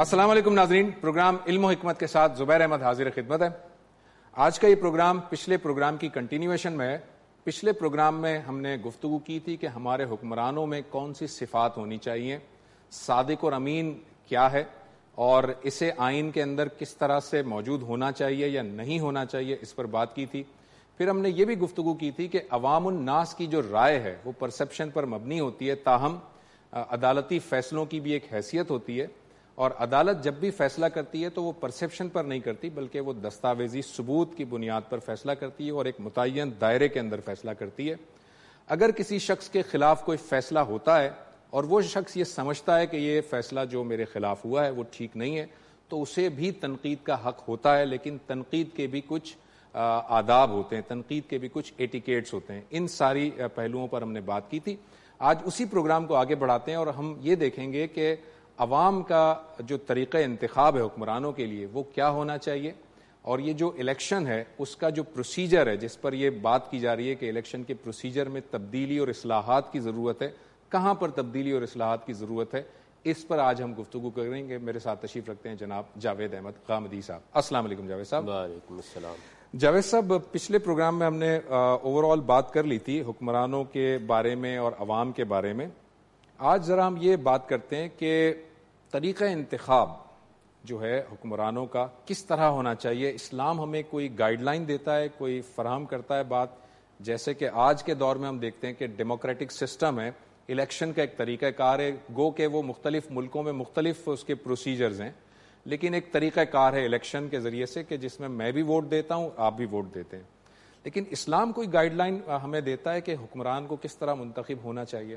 السلام علیکم ناظرین، پروگرام علم و حکمت کے ساتھ زبیر احمد حاضر خدمت ہے۔ آج کا یہ پروگرام پچھلے پروگرام کی کنٹینیویشن میں ہے۔ پچھلے پروگرام میں ہم نے گفتگو کی تھی کہ ہمارے حکمرانوں میں کون سی صفات ہونی چاہیے، صادق اور امین کیا ہے، اور اسے آئین کے اندر کس طرح سے موجود ہونا چاہیے یا نہیں ہونا چاہیے، اس پر بات کی تھی۔ پھر ہم نے یہ بھی گفتگو کی تھی کہ عوام الناس کی جو رائے ہے وہ پرسیپشن پر مبنی ہوتی ہے، تاہم عدالتی فیصلوں کی بھی ایک حیثیت ہوتی ہے، اور عدالت جب بھی فیصلہ کرتی ہے تو وہ پرسیپشن پر نہیں کرتی بلکہ وہ دستاویزی ثبوت کی بنیاد پر فیصلہ کرتی ہے اور ایک متعین دائرے کے اندر فیصلہ کرتی ہے۔ اگر کسی شخص کے خلاف کوئی فیصلہ ہوتا ہے اور وہ شخص یہ سمجھتا ہے کہ یہ فیصلہ جو میرے خلاف ہوا ہے وہ ٹھیک نہیں ہے، تو اسے بھی تنقید کا حق ہوتا ہے، لیکن تنقید کے بھی کچھ آداب ہوتے ہیں، تنقید کے بھی کچھ ایٹیکیٹس ہوتے ہیں۔ ان ساری پہلوؤں پر ہم نے بات کی تھی۔ آج اسی پروگرام کو آگے بڑھاتے ہیں اور ہم یہ دیکھیں گے کہ عوام کا جو طریقہ انتخاب ہے حکمرانوں کے لیے وہ کیا ہونا چاہیے، اور یہ جو الیکشن ہے اس کا جو پروسیجر ہے، جس پر یہ بات کی جا رہی ہے کہ الیکشن کے پروسیجر میں تبدیلی اور اصلاحات کی ضرورت ہے، کہاں پر تبدیلی اور اصلاحات کی ضرورت ہے، اس پر آج ہم گفتگو کریں گے۔ میرے ساتھ تشریف رکھتے ہیں جناب جاوید احمد غامدی صاحب۔ السلام علیکم جاوید صاحب۔ وعلیکم السلام۔ جاوید صاحب، پچھلے پروگرام میں ہم نے اوور آل بات کر لی تھی حکمرانوں کے بارے میں اور عوام کے بارے میں۔ آج ذرا ہم یہ بات کرتے ہیں کہ طریقہ انتخاب جو ہے حکمرانوں کا کس طرح ہونا چاہیے۔ اسلام ہمیں کوئی گائیڈ لائن دیتا ہے، کوئی فراہم کرتا ہے بات، جیسے کہ آج کے دور میں ہم دیکھتے ہیں کہ ڈیموکریٹک سسٹم ہے، الیکشن کا ایک طریقہ کار ہے، گو کہ وہ مختلف ملکوں میں مختلف اس کے پروسیجرز ہیں، لیکن ایک طریقہ کار ہے الیکشن کے ذریعے سے کہ جس میں میں بھی ووٹ دیتا ہوں، آپ بھی ووٹ دیتے ہیں۔ لیکن اسلام کوئی گائیڈ لائن ہمیں دیتا ہے کہ حکمران کو کس طرح منتخب ہونا چاہیے؟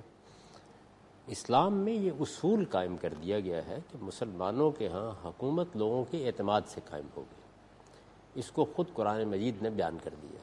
اسلام میں یہ اصول قائم کر دیا گیا ہے کہ مسلمانوں کے ہاں حکومت لوگوں کے اعتماد سے قائم ہوگی۔ اس کو خود قرآن مجید نے بیان کر دیا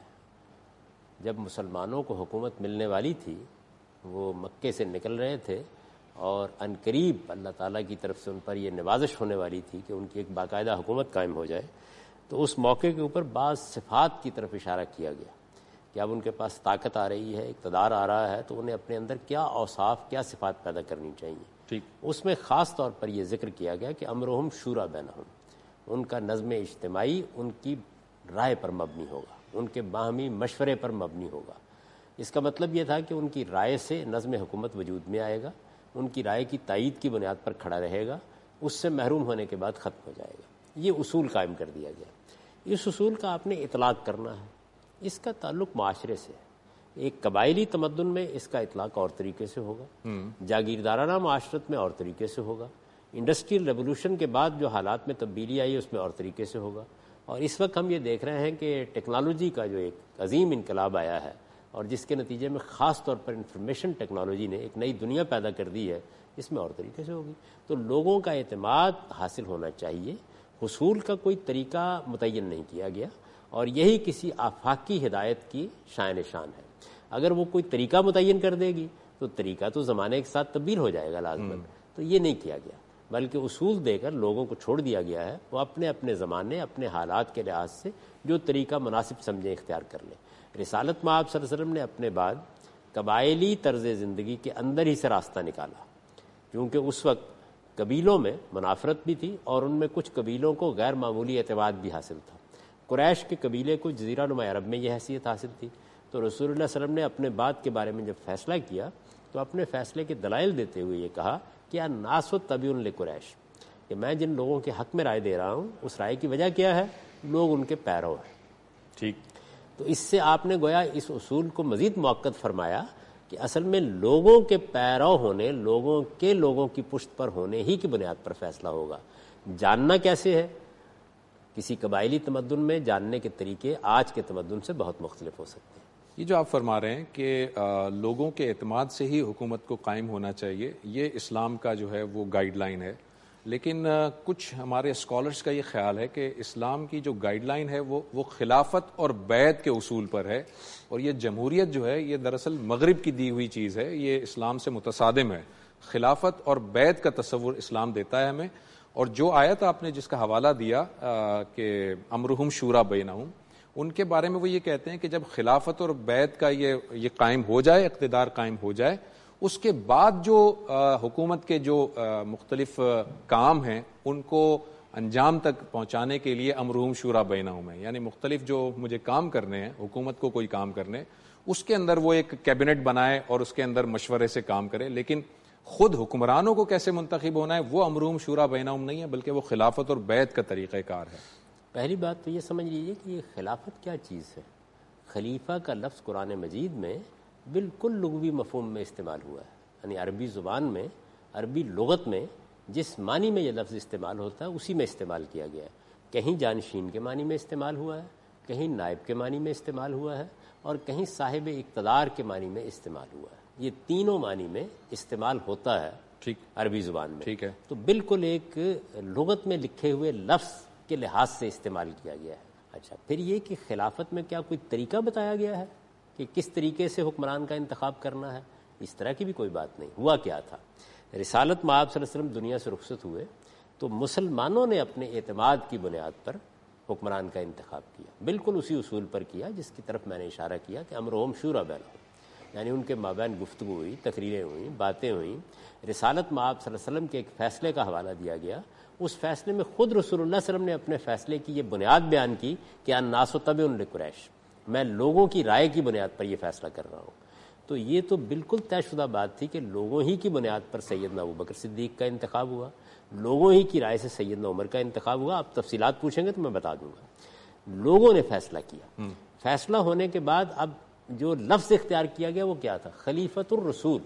ہے۔ جب مسلمانوں کو حکومت ملنے والی تھی، وہ مکے سے نکل رہے تھے اور عنقریب اللہ تعالیٰ کی طرف سے ان پر یہ نوازش ہونے والی تھی کہ ان کی ایک باقاعدہ حکومت قائم ہو جائے، تو اس موقع کے اوپر بعض صفات کی طرف اشارہ کیا گیا کہ اب ان کے پاس طاقت آ رہی ہے، اقتدار آ رہا ہے، تو انہیں اپنے اندر کیا اوصاف، کیا صفات پیدا کرنی چاہیے۔ ٹھیک۔ اس میں خاص طور پر یہ ذکر کیا گیا کہ امرہم شورا بینہم، ان کا نظم اجتماعی ان کی رائے پر مبنی ہوگا، ان کے باہمی مشورے پر مبنی ہوگا۔ اس کا مطلب یہ تھا کہ ان کی رائے سے نظم حکومت وجود میں آئے گا، ان کی رائے کی تائید کی بنیاد پر کھڑا رہے گا، اس سے محروم ہونے کے بعد ختم ہو جائے گا۔ یہ اصول قائم کر دیا گیا۔ اس اصول کا آپ نے اطلاق کرنا ہے۔ اس کا تعلق معاشرے سے ہے۔ ایک قبائلی تمدن میں اس کا اطلاق اور طریقے سے ہوگا، جاگیردارانہ معاشرت میں اور طریقے سے ہوگا، انڈسٹریل ریولوشن کے بعد جو حالات میں تبدیلی آئی اس میں اور طریقے سے ہوگا، اور اس وقت ہم یہ دیکھ رہے ہیں کہ ٹیکنالوجی کا جو ایک عظیم انقلاب آیا ہے اور جس کے نتیجے میں خاص طور پر انفارمیشن ٹیکنالوجی نے ایک نئی دنیا پیدا کر دی ہے، اس میں اور طریقے سے ہوگی۔ تو لوگوں کا اعتماد حاصل ہونا چاہیے۔ حصول کا کوئی طریقہ متعین نہیں کیا گیا، اور یہی کسی آفاقی ہدایت کی شان شان ہے۔ اگر وہ کوئی طریقہ متعین کر دے گی تو طریقہ تو زمانے کے ساتھ تبدیل ہو جائے گا لازماً، تو یہ نہیں کیا گیا، بلکہ اصول دے کر لوگوں کو چھوڑ دیا گیا ہے وہ اپنے اپنے زمانے، اپنے حالات کے لحاظ سے جو طریقہ مناسب سمجھیں اختیار کر لیں۔ رسالت مآب صلی اللہ علیہ وسلم نے اپنے بعد قبائلی طرز زندگی کے اندر ہی سے راستہ نکالا، کیونکہ اس وقت قبیلوں میں منافرت بھی تھی اور ان میں کچھ قبیلوں کو غیر معمولی اعتماد بھی حاصل تھا۔ قریش کے قبیلے کو جزیرہ نما عرب میں یہ حیثیت حاصل تھی، تو رسول اللہ صلی اللہ علیہ وسلم نے اپنے بات کے بارے میں جب فیصلہ کیا تو اپنے فیصلے کے دلائل دیتے ہوئے یہ کہا کہ الناس تبع لقریش، کہ میں جن لوگوں کے حق میں رائے دے رہا ہوں اس رائے کی وجہ کیا ہے؟ لوگ ان کے پیرو ہیں۔ ٹھیک۔ تو اس سے آپ نے گویا اس اصول کو مزید مؤکد فرمایا کہ اصل میں لوگوں کے پیرو ہونے، لوگوں کی پشت پر ہونے ہی کی بنیاد پر فیصلہ ہوگا۔ جاننا کیسے ہے؟ کسی قبائلی تمدن میں جاننے کے طریقے آج کے تمدن سے بہت مختلف ہو سکتے ہیں۔ یہ جو آپ فرما رہے ہیں کہ لوگوں کے اعتماد سے ہی حکومت کو قائم ہونا چاہیے، یہ اسلام کا جو ہے وہ گائیڈ لائن ہے، لیکن کچھ ہمارے اسکالرز کا یہ خیال ہے کہ اسلام کی جو گائیڈ لائن ہے وہ خلافت اور بیعت کے اصول پر ہے، اور یہ جمہوریت جو ہے یہ دراصل مغرب کی دی ہوئی چیز ہے، یہ اسلام سے متصادم ہے۔ خلافت اور بیعت کا تصور اسلام دیتا ہے ہمیں، اور جو آیت آپ نے جس کا حوالہ دیا کہ امرہم شورا بینہم، ان کے بارے میں وہ یہ کہتے ہیں کہ جب خلافت اور بیعت کا یہ قائم ہو جائے، اقتدار قائم ہو جائے، اس کے بعد جو حکومت کے جو مختلف کام ہیں ان کو انجام تک پہنچانے کے لیے امرهم شورا بینہم ہے، یعنی مختلف جو مجھے کام کرنے ہیں، حکومت کو کوئی کام کرنے، اس کے اندر وہ ایک کیبنٹ بنائے اور اس کے اندر مشورے سے کام کرے، لیکن خود حکمرانوں کو کیسے منتخب ہونا ہے وہ امرهم شورا بینہم نہیں ہے، بلکہ وہ خلافت اور بیعت کا طریقہ کار ہے۔ پہلی بات تو یہ سمجھ لیجئے کہ یہ خلافت کیا چیز ہے۔ خلیفہ کا لفظ قرآن مجید میں بالکل لغوی مفہوم میں استعمال ہوا ہے، یعنی عربی زبان میں، عربی لغت میں جس معنی میں یہ لفظ استعمال ہوتا ہے اسی میں استعمال کیا گیا ہے۔ کہیں جانشین کے معنی میں استعمال ہوا ہے، کہیں نائب کے معنی میں استعمال ہوا ہے، اور کہیں صاحب اقتدار کے معنی میں استعمال ہوا ہے۔ یہ تینوں معنی میں استعمال ہوتا ہے ٹھیک عربی زبان میں۔ ٹھیک ہے، تو بالکل ایک لغت میں لکھے ہوئے لفظ کے لحاظ سے استعمال کیا گیا ہے۔ اچھا، پھر یہ کہ خلافت میں کیا کوئی طریقہ بتایا گیا ہے کہ کس طریقے سے حکمران کا انتخاب کرنا ہے؟ اس طرح کی بھی کوئی بات نہیں۔ ہوا کیا تھا، رسالت میں آپ صلی اللہ علیہ وسلم دنیا سے رخصت ہوئے تو مسلمانوں نے اپنے اعتماد کی بنیاد پر حکمران کا انتخاب کیا، بالکل اسی اصول پر کیا جس کی طرف میں نے اشارہ کیا کہ امرهم شورا بینہم، یعنی ان کے مابین گفتگو ہوئی، تقریریں ہوئیں، باتیں ہوئیں۔ رسالت میں آپ صلی اللہ علیہ وسلم کے ایک فیصلے کا حوالہ دیا گیا، اس فیصلے میں خود رسول اللہ صلی اللہ علیہ وسلم نے اپنے فیصلے کی یہ بنیاد بیان کی کہ الناس تبع لقریش، میں لوگوں کی رائے کی بنیاد پر یہ فیصلہ کر رہا ہوں۔ تو یہ تو بالکل طے شدہ بات تھی کہ لوگوں ہی کی بنیاد پر سیدنا ابوبکر صدیق کا انتخاب ہوا، لوگوں ہی کی رائے سے سیدنا عمر کا انتخاب ہوا۔ آپ تفصیلات پوچھیں گے تو میں بتا دوں گا۔ لوگوں نے فیصلہ کیا، فیصلہ ہونے کے بعد اب جو لفظ اختیار کیا گیا وہ کیا تھا؟ خلیفۃ الرسول،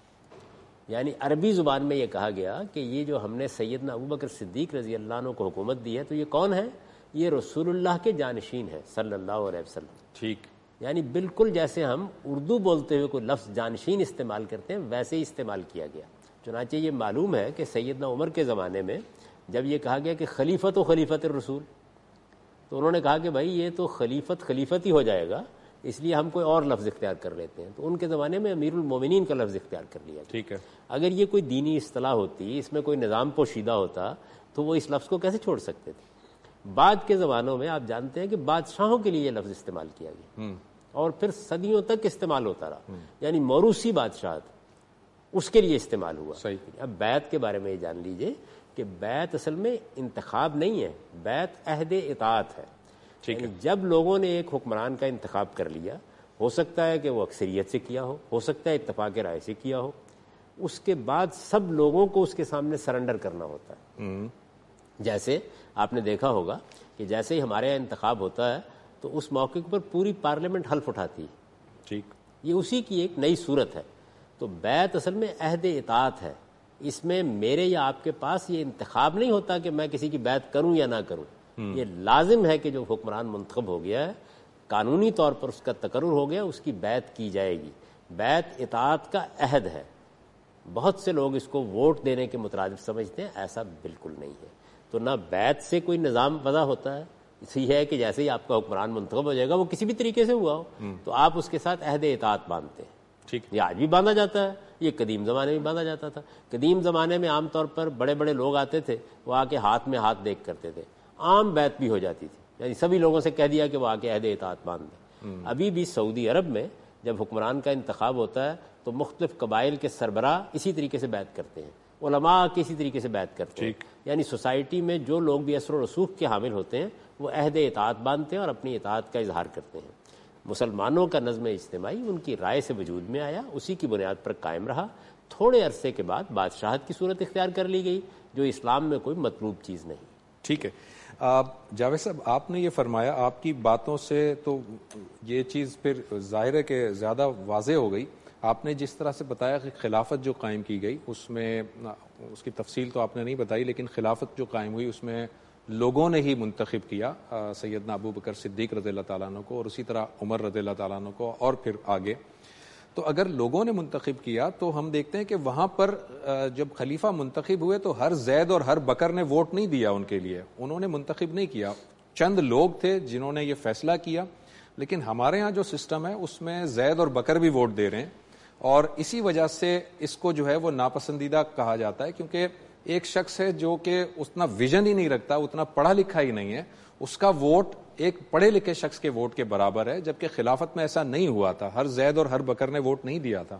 یعنی عربی زبان میں یہ کہا گیا کہ یہ جو ہم نے سیدنا ابوبکر صدیق رضی اللہ عنہ کو حکومت دی ہے تو یہ کون ہے؟ یہ رسول اللہ کے جانشین ہے صلی اللہ علیہ وسلم۔ ٹھیک، یعنی بالکل جیسے ہم اردو بولتے ہوئے کوئی لفظ جانشین استعمال کرتے ہیں ویسے ہی استعمال کیا گیا۔ چنانچہ یہ معلوم ہے کہ سیدنا عمر کے زمانے میں جب یہ کہا گیا کہ خلیفت و خلیفت الرسول، تو انہوں نے کہا کہ بھائی یہ تو خلیفت ہی ہو جائے گا، اس لیے ہم کوئی اور لفظ اختیار کر لیتے ہیں۔ تو ان کے زمانے میں امیر المومنین کا لفظ اختیار کر لیا گیا۔ ٹھیک ہے، اگر یہ کوئی دینی اصطلاح ہوتی، اس میں کوئی نظام پوشیدہ ہوتا تو وہ اس لفظ کو کیسے چھوڑ سکتے تھے؟ بعد کے زمانوں میں آپ جانتے ہیں کہ بادشاہوں کے لیے یہ لفظ استعمال کیا گیا اور پھر صدیوں تک استعمال ہوتا رہا، یعنی موروثی بادشاہت اس کے لیے استعمال ہوا۔ صحیح۔ اب بیعت کے بارے میں یہ جان لیجئے کہ بیعت اصل میں انتخاب نہیں ہے، بیعت عہد اطاعت ہے۔ یعنی جب لوگوں نے ایک حکمران کا انتخاب کر لیا، ہو سکتا ہے کہ وہ اکثریت سے کیا ہو سکتا ہے اتفاق رائے سے کیا ہو، اس کے بعد سب لوگوں کو اس کے سامنے سرنڈر کرنا ہوتا ہے۔ جیسے آپ نے دیکھا ہوگا کہ جیسے ہی ہمارے یہاں انتخاب ہوتا ہے تو اس موقع پر پوری پارلیمنٹ حلف اٹھاتی ہے۔ ٹھیک، یہ اسی کی ایک نئی صورت ہے۔ تو بیعت اصل میں عہد اطاعت ہے، اس میں میرے یا آپ کے پاس یہ انتخاب نہیں ہوتا کہ میں کسی کی بیعت کروں یا نہ کروں۔ یہ لازم ہے کہ جو حکمران منتخب ہو گیا ہے، قانونی طور پر اس کا تقرر ہو گیا، اس کی بیعت کی جائے گی۔ بیعت اطاعت کا عہد ہے۔ بہت سے لوگ اس کو ووٹ دینے کے مترادف سمجھتے ہیں، ایسا بالکل نہیں ہے۔ تو نہ بیعت سے کوئی نظام وضع ہوتا ہے، اس لیے ہے کہ جیسے ہی آپ کا حکمران منتخب ہو جائے گا، وہ کسی بھی طریقے سے ہوا ہو تو آپ اس کے ساتھ عہد اطاعت باندھتے ہیں۔ ٹھیک، یہ آج بھی باندھا جاتا ہے، یہ قدیم زمانے میں باندھا جاتا تھا۔ قدیم زمانے میں عام طور پر بڑے بڑے لوگ آتے تھے، وہ آ کے ہاتھ میں ہاتھ دیکھ کرتے تھے، عام بیعت بھی ہو جاتی تھی، یعنی سبھی لوگوں سے کہہ دیا کہ وہ آ کے عہد اطاعت باندھ دیں۔ ابھی بھی سعودی عرب میں جب حکمران کا انتخاب ہوتا ہے تو مختلف قبائل کے سربراہ اسی طریقے سے بیعت کرتے ہیں، علماء کسی طریقے سے بیعت کرتے ہیں، یعنی سوسائٹی میں جو لوگ بھی اثر و رسوخ کے حامل ہوتے ہیں وہ عہد اطاعت باندھتے ہیں اور اپنی اطاعت کا اظہار کرتے ہیں۔ مسلمانوں کا نظم اجتماعی ان کی رائے سے وجود میں آیا، اسی کی بنیاد پر قائم رہا۔ تھوڑے عرصے کے بعد بادشاہت کی صورت اختیار کر لی گئی، جو اسلام میں کوئی مطلوب چیز نہیں۔ ٹھیک ہے، جاوید صاحب آپ نے یہ فرمایا، آپ کی باتوں سے تو یہ چیز پھر ظاہر ہے کہ زیادہ واضح ہو گئی۔ آپ نے جس طرح سے بتایا کہ خلافت جو قائم کی گئی اس میں، اس کی تفصیل تو آپ نے نہیں بتائی، لیکن خلافت جو قائم ہوئی اس میں لوگوں نے ہی منتخب کیا سیدنا ابوبکر صدیق رضی اللہ تعالیٰ عنہ کو، اور اسی طرح عمر رضی اللہ تعالیٰ عنہ کو، اور پھر آگے۔ تو اگر لوگوں نے منتخب کیا تو ہم دیکھتے ہیں کہ وہاں پر جب خلیفہ منتخب ہوئے تو ہر زید اور ہر بکر نے ووٹ نہیں دیا ان کے لیے، انہوں نے منتخب نہیں کیا، چند لوگ تھے جنہوں نے یہ فیصلہ کیا۔ لیکن ہمارے ہاں جو سسٹم ہے اس میں زید اور بکر بھی ووٹ دے رہے ہیں، اور اسی وجہ سے اس کو جو ہے وہ ناپسندیدہ کہا جاتا ہے، کیونکہ ایک شخص ہے جو کہ اتنا ویژن ہی نہیں رکھتا، اتنا پڑھا لکھا ہی نہیں ہے، اس کا ووٹ ایک پڑھے لکھے شخص کے ووٹ کے برابر ہے، جبکہ خلافت میں ایسا نہیں ہوا تھا، ہر زید اور ہر بکر نے ووٹ نہیں دیا تھا۔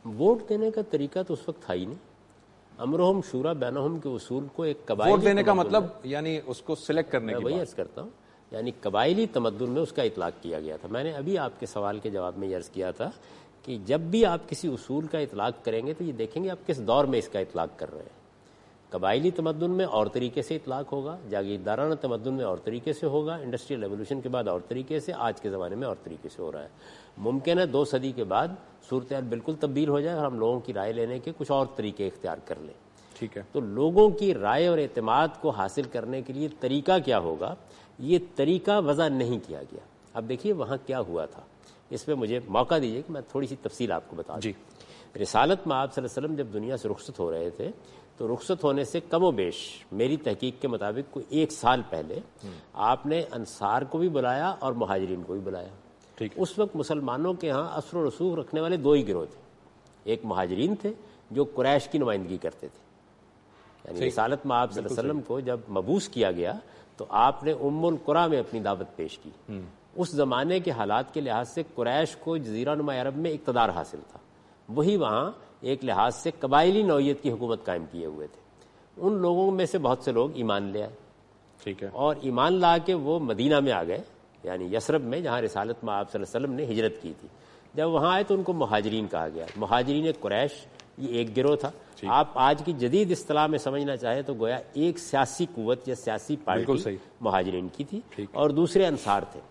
ووٹ دینے کا طریقہ تو اس وقت تھا ہی نہیں. امرہم شورا بینہم کے اصول کو ایک قبائلی ووٹ دینے کا مطلب یعنی اس کو سلیکٹ کرنے کی وہی عرض کرتا ہوں، یعنی قبائلی تمدن میں اس کا اطلاق کیا گیا تھا. میں نے ابھی آپ کے سوال کے جواب میں یہ عرض کیا تھا کہ جب بھی آپ کسی اصول کا اطلاق کریں گے تو یہ دیکھیں گے آپ کس دور میں اس کا اطلاق کر رہے ہیں. قبائلی تمدن میں اور طریقے سے اطلاق ہوگا، جاگیردارانہ تمدن میں اور طریقے سے ہوگا، انڈسٹریل ایولیوشن کے بعد اور طریقے سے، آج کے زمانے میں اور طریقے سے ہو رہا ہے. ممکن ہے 2 صدی کے بعد صورتحال بالکل تبدیل ہو جائے اور ہم لوگوں کی رائے لینے کے کچھ اور طریقے اختیار کر لیں. ٹھیک ہے. تو لوگوں کی رائے اور اعتماد کو حاصل کرنے کے لیے طریقہ کیا ہوگا، یہ طریقہ وضع نہیں کیا گیا. اب دیکھیے وہاں کیا ہوا تھا، اس پہ مجھے موقع دیجیے کہ میں تھوڑی سی تفصیل آپ کو بتا دوں. رسالت میں آپ صلی اللہ علیہ وسلم جب دنیا سے رخصت ہو رہے تھے تو رخصت ہونے سے کم و بیش میری تحقیق کے مطابق کوئی 1 سال پہلے آپ نے انصار کو بھی بلایا اور مہاجرین کو بھی بلایا. اس وقت مسلمانوں کے ہاں اثر و رسوخ رکھنے والے 2 ہی گروہ تھے. ایک مہاجرین تھے جو قریش کی نمائندگی کرتے تھے، یعنی رسالت میں آپ صلی اللہ علیہ وسلم کو جب مبعوث کیا گیا تو آپ نے ام القریٰ میں اپنی دعوت پیش کی. اس زمانے کے حالات کے لحاظ سے قریش کو جزیرہ نما عرب میں اقتدار حاصل تھا، وہی وہاں ایک لحاظ سے قبائلی نوعیت کی حکومت قائم کیے ہوئے تھے. ان لوگوں میں سے بہت سے لوگ ایمان لے آئے. ٹھیک ہے. اور ایمان لا کے وہ مدینہ میں آ گئے، یعنی یثرب میں جہاں رسالت میں آپ صلی اللہ علیہ وسلم نے ہجرت کی تھی. جب وہاں آئے تو ان کو مہاجرین کہا گیا. مہاجرین قریش یہ ایک گروہ تھا. آپ آج کی جدید اصطلاح میں سمجھنا چاہیں تو گویا ایک سیاسی قوت یا سیاسی پارٹی مہاجرین کی تھی اور دوسرے انصار تھے.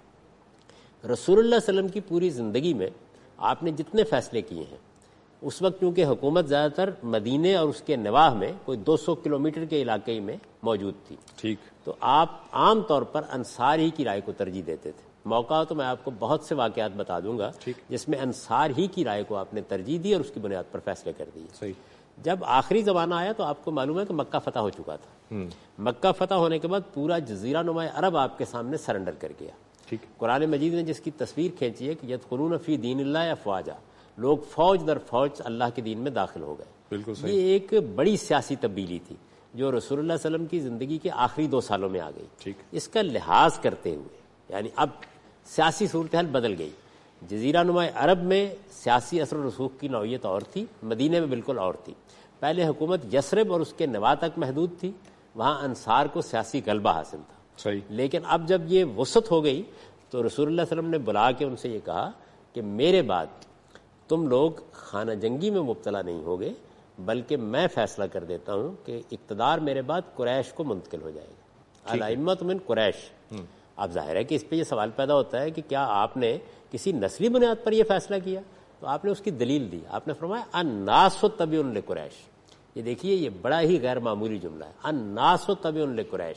رسول اللہ صلی اللہ علیہ وسلم کی پوری زندگی میں آپ نے جتنے فیصلے کیے ہیں، اس وقت کیونکہ حکومت زیادہ تر مدینے اور اس کے نواح میں کوئی 200 کلومیٹر کے علاقے میں موجود تھی. ٹھیک. تو آپ عام طور پر انصار ہی کی رائے کو ترجیح دیتے تھے. موقع ہو تو میں آپ کو بہت سے واقعات بتا دوں گا جس میں انصار ہی کی رائے کو آپ نے ترجیح دی اور اس کی بنیاد پر فیصلے کر دیے. صحیح. جب آخری زمانہ آیا تو آپ کو معلوم ہے کہ مکہ فتح ہو چکا تھا. مکہ فتح ہونے کے بعد پورا جزیرہ نما عرب آپ کے سامنے سرنڈر کر گیا. قرآن مجید نے جس کی تصویر کھینچی ہے کہ یدخلون فی دین اللہ افواجا، لوگ فوج در فوج اللہ کے دین میں داخل ہو گئے. بالکل صحیح. یہ ایک بڑی سیاسی تبدیلی تھی جو رسول اللہ صلی اللہ علیہ وسلم کی زندگی کے آخری 2 سالوں میں آ گئی. ٹھیک. اس کا لحاظ کرتے ہوئے یعنی اب سیاسی صورتحال بدل گئی. جزیرہ نما عرب میں سیاسی اثر و رسوخ کی نوعیت اور تھی، مدینے میں بالکل اور تھی. پہلے حکومت یثرب اور اس کے نواح تک محدود تھی، وہاں انصار کو سیاسی غلبہ حاصل تھا. صحیح. لیکن اب جب یہ وسعت ہو گئی تو رسول اللہ صلی اللہ علیہ وسلم نے بلا کے ان سے یہ کہا کہ میرے بعد تم لوگ خانہ جنگی میں مبتلا نہیں ہوگے، بلکہ میں فیصلہ کر دیتا ہوں کہ اقتدار میرے بعد قریش کو منتقل ہو جائے گا. الائمۃ من قریش. اب ظاہر ہے کہ اس پہ یہ سوال پیدا ہوتا ہے کہ کیا آپ نے کسی نسلی بنیاد پر یہ فیصلہ کیا؟ تو آپ نے اس کی دلیل دی. آپ نے فرمایا الناس تبع لقریش. یہ دیکھیے یہ بڑا ہی غیر معمولی جملہ ہے. الناس تبع لقریش.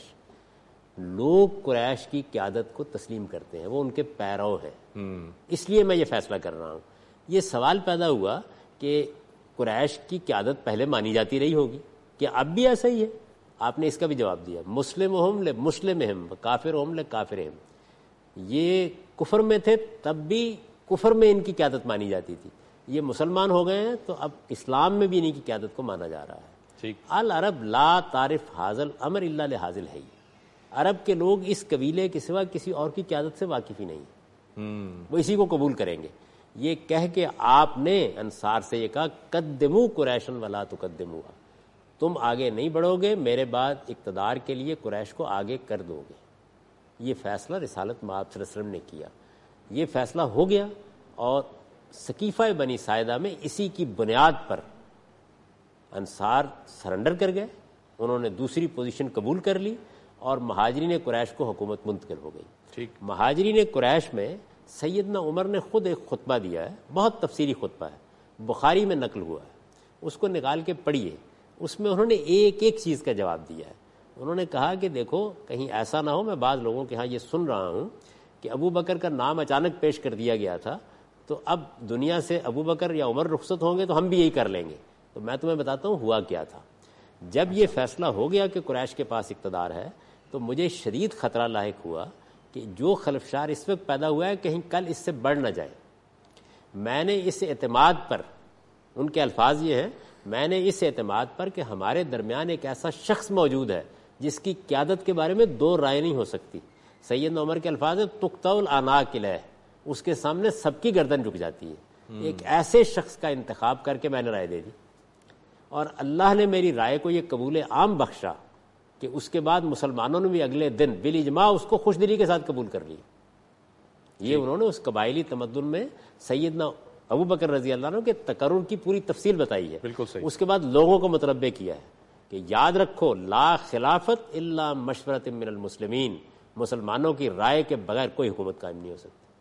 لوگ قریش کی قیادت کو تسلیم کرتے ہیں، وہ ان کے پیرو ہیں، اس لیے میں یہ فیصلہ کر رہا ہوں. یہ سوال پیدا ہوا کہ قریش کی قیادت پہلے مانی جاتی رہی ہوگی، کہ اب بھی ایسا ہی ہے؟ آپ نے اس کا بھی جواب دیا، مسلمہم لمسلمہم کافرہم لکافرہم. یہ کفر میں تھے تب بھی کفر میں ان کی قیادت مانی جاتی تھی، یہ مسلمان ہو گئے ہیں تو اب اسلام میں بھی انہیں کی قیادت کو مانا جا رہا ہے. العرب لا تعرف حاضل امر الا لحاظل ہے. عرب کے لوگ اس قبیلے کے سوا کسی اور کی قیادت سے واقف ہی نہیں، وہ اسی کو قبول کریں گے. یہ کہہ کے آپ نے انصار سے یہ کہا قدموا قریشن ولا تقدموها، تم آگے نہیں بڑھو گے، میرے بعد اقتدار کے لیے قریش کو آگے کر دو گے. یہ فیصلہ رسالت میں آپ صلی اللہ علیہ وسلم نے کیا. یہ فیصلہ ہو گیا اور سقیفہ بنی ساعدہ میں اسی کی بنیاد پر انصار سرنڈر کر گئے، انہوں نے دوسری پوزیشن قبول کر لی اور مہاجرین قریش کو حکومت منتقل ہو گئی. مہاجرین قریش میں سیدنا عمر نے خود ایک خطبہ دیا ہے، بہت تفصیلی خطبہ ہے، بخاری میں نقل ہوا ہے، اس کو نکال کے پڑھیے. اس میں انہوں نے ایک ایک چیز کا جواب دیا ہے. انہوں نے کہا کہ دیکھو کہیں ایسا نہ ہو، میں بعض لوگوں کے ہاں یہ سن رہا ہوں کہ ابو بکر کا نام اچانک پیش کر دیا گیا تھا تو اب دنیا سے ابو بکر یا عمر رخصت ہوں گے تو ہم بھی یہی کر لیں گے. تو میں تمہیں بتاتا ہوں ہوا کیا تھا. جب یہ فیصلہ ہو گیا کہ قریش کے پاس اقتدار ہے تو مجھے شدید خطرہ لاحق ہوا کہ جو خلفشار اس وقت پیدا ہوا ہے کہیں کل اس سے بڑھ نہ جائے. میں نے اس اعتماد پر، ان کے الفاظ یہ ہیں، میں نے اس اعتماد پر کہ ہمارے درمیان ایک ایسا شخص موجود ہے جس کی قیادت کے بارے میں 2 رائے نہیں ہو سکتی. سیدنا عمر کے الفاظ ہیں تقطع الاعناق لہ، اس کے سامنے سب کی گردن جھک جاتی ہے. ایک ایسے شخص کا انتخاب کر کے میں نے رائے دے دی، اور اللہ نے میری رائے کو یہ قبول عام بخشا کہ اس کے بعد مسلمانوں نے بھی اگلے دن بالاجماع اس کو خوش دلی کے ساتھ قبول کر لی۔ یہ انہوں نے اس قبائلی تمدن میں سیدنا ابو بکر رضی اللہ عنہ کے تقرر کی پوری تفصیل بتائی ہے۔ بالکل صحیح۔ اس کے بعد لوگوں کو متنبع کیا ہے کہ یاد رکھو لا خلافت الا مشورۃ من المسلمین، مسلمانوں کی رائے کے بغیر کوئی حکومت قائم نہیں ہو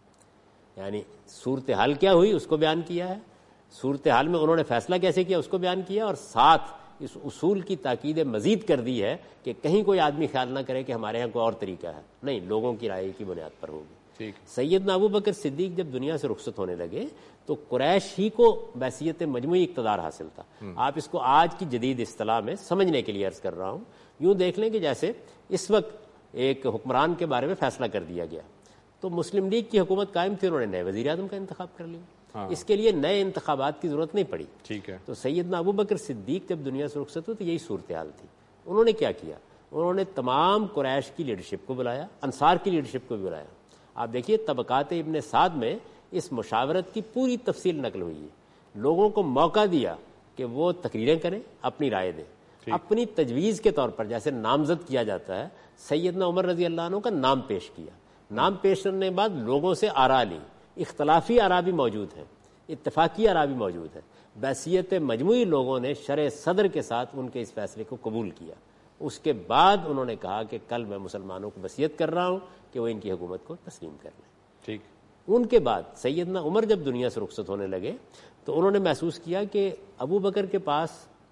سکتی۔ یعنی صورتحال کیا ہوئی اس کو بیان کیا ہے، صورتحال میں انہوں نے فیصلہ کیسے کیا اس کو بیان کیا، اور ساتھ اس اصول کی تاکید مزید کر دی ہے کہ کہیں کوئی آدمی خیال نہ کرے کہ ہمارے ہاں کوئی اور طریقہ ہے، نہیں، لوگوں کی رائے کی بنیاد پر ہوگی۔ سیدنا ابو بکر صدیق جب دنیا سے رخصت ہونے لگے تو قریش ہی کو بیعت مجموعی اقتدار حاصل تھا۔ آپ اس کو آج کی جدید اصطلاح میں سمجھنے کے لیے عرض کر رہا ہوں، یوں دیکھ لیں کہ جیسے اس وقت ایک حکمران کے بارے میں فیصلہ کر دیا گیا تو مسلم لیگ کی حکومت قائم تھی، انہوں نے نئے وزیر اعظم کا انتخاب کر لیا، اس کے لیے نئے انتخابات کی ضرورت نہیں پڑی۔ ٹھیک ہے۔ تو سیدنا ابو بکر صدیق جب دنیا سے رخصت ہوئی تو یہی صورتحال تھی۔ انہوں نے کیا کیا، انہوں نے تمام قریش کی لیڈرشپ کو بلایا، انصار کی لیڈرشپ کو بھی بلایا۔ آپ دیکھیے طبقات ابن سعد میں اس مشاورت کی پوری تفصیل نقل ہوئی ہے، لوگوں کو موقع دیا کہ وہ تقریریں کریں، اپنی رائے دیں، اپنی تجویز کے طور پر جیسے نامزد کیا جاتا ہے، سیدنا عمر رضی اللہ عنہ کا نام پیش کیا، نام پیش کرنے کے بعد لوگوں سے آراء لی، اختلافی آراء بھی موجود ہیں، اتفاقی آراء بھی موجود ہے، بیعت مجموعی لوگوں نے شرع صدر کے ساتھ ان کے اس فیصلے کو قبول کیا۔ اس کے بعد انہوں نے کہا کہ کل میں مسلمانوں کو وصیت کر رہا ہوں کہ وہ ان کی حکومت کو تسلیم کر لیں۔ ٹھیک۔ ان کے بعد سیدنا عمر جب دنیا سے رخصت ہونے لگے تو انہوں نے محسوس کیا کہ ابو بکر کے پاس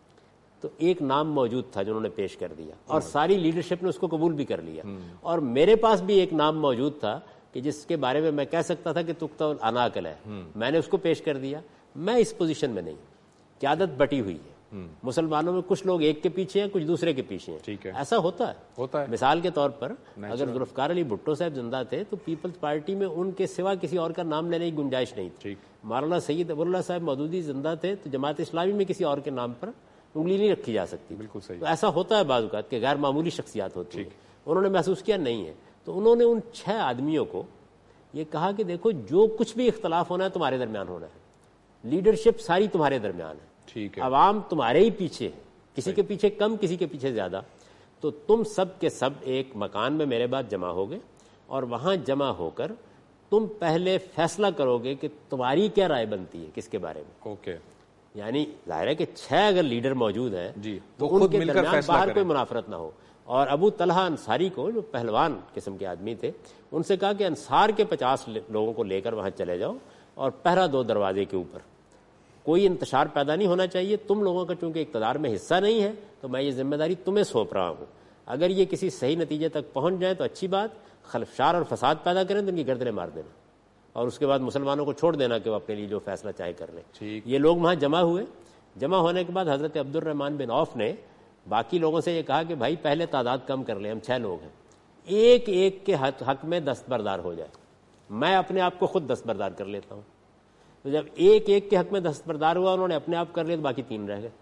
تو ایک نام موجود تھا جو انہوں نے پیش کر دیا اور ساری لیڈرشپ نے اس کو قبول بھی کر لیا، اور میرے پاس بھی ایک نام موجود تھا کہ جس کے بارے میں میں کہہ سکتا تھا کہ تقطع العناقل ہے، میں نے اس کو پیش کر دیا۔ میں اس پوزیشن میں نہیں، قیادت بٹی ہوئی ہے، مسلمانوں میں کچھ لوگ ایک کے پیچھے ہیں، کچھ دوسرے کے پیچھے ہیں، ایسا ہوتا ہے۔ مثال کے طور پر اگر ذوالفقار علی بھٹو صاحب زندہ تھے تو پیپلز پارٹی میں ان کے سوا کسی اور کا نام لینے کی گنجائش نہیں تھی۔ مولانا سید ابو اللہ صاحب مودودی زندہ تھے تو جماعت اسلامی میں کسی اور کے نام پر انگلی نہیں رکھی جا سکتی۔ بالکل صحیح۔ تو ایسا ہوتا ہے بعض اوقات کہ غیر معمولی شخصیات ہوتی ہیں، انہوں نے محسوس کیا نہیں ہے، تو انہوں نے ان 6 آدمیوں کو یہ کہا کہ دیکھو جو کچھ بھی اختلاف ہونا ہے تمہارے درمیان ہونا ہے، لیڈرشپ ساری تمہارے درمیان ہے، ٹھیک ہے، عوام تمہارے ہی پیچھے، کسی کے پیچھے کم کسی کے پیچھے زیادہ، تو تم سب کے سب ایک مکان میں میرے بعد جمع ہوگے اور وہاں جمع ہو کر تم پہلے فیصلہ کرو گے کہ تمہاری کیا رائے بنتی ہے کس کے بارے میں۔ اوکے، یعنی ظاہر ہے کہ 6 اگر لیڈر موجود ہیں جی تو تو ان خود کے مل کر درمیان فیصلہ باہر کریں۔ کوئی منافرت نہ ہو۔ اور ابو طلحہ انصاری کو جو پہلوان قسم کے آدمی تھے ان سے کہا کہ انصار کے 50 لوگوں کو لے کر وہاں چلے جاؤ اور پہرا دو دروازے کے اوپر، کوئی انتشار پیدا نہیں ہونا چاہیے، تم لوگوں کا چونکہ اقتدار میں حصہ نہیں ہے تو میں یہ ذمہ داری تمہیں سونپ رہا ہوں، اگر یہ کسی صحیح نتیجے تک پہنچ جائیں تو اچھی بات، خلفشار اور فساد پیدا کریں تو ان کی گردنیں مار دینا اور اس کے بعد مسلمانوں کو چھوڑ دینا کہ وہ اپنے لیے جو فیصلہ چاہے کر لیں۔ یہ لوگ وہاں جمع ہوئے، جمع ہونے کے بعد حضرت عبد الرحمن بن عوف نے باقی لوگوں سے یہ کہا کہ بھائی پہلے تعداد کم کر لیں، ہم 6 لوگ ہیں، ایک ایک کے حق میں دستبردار ہو جائے، میں اپنے آپ کو خود دستبردار کر لیتا ہوں۔ تو جب ایک ایک کے حق میں دستبردار ہوا انہوں نے اپنے آپ کر لیا تو باقی 3 رہ گئے۔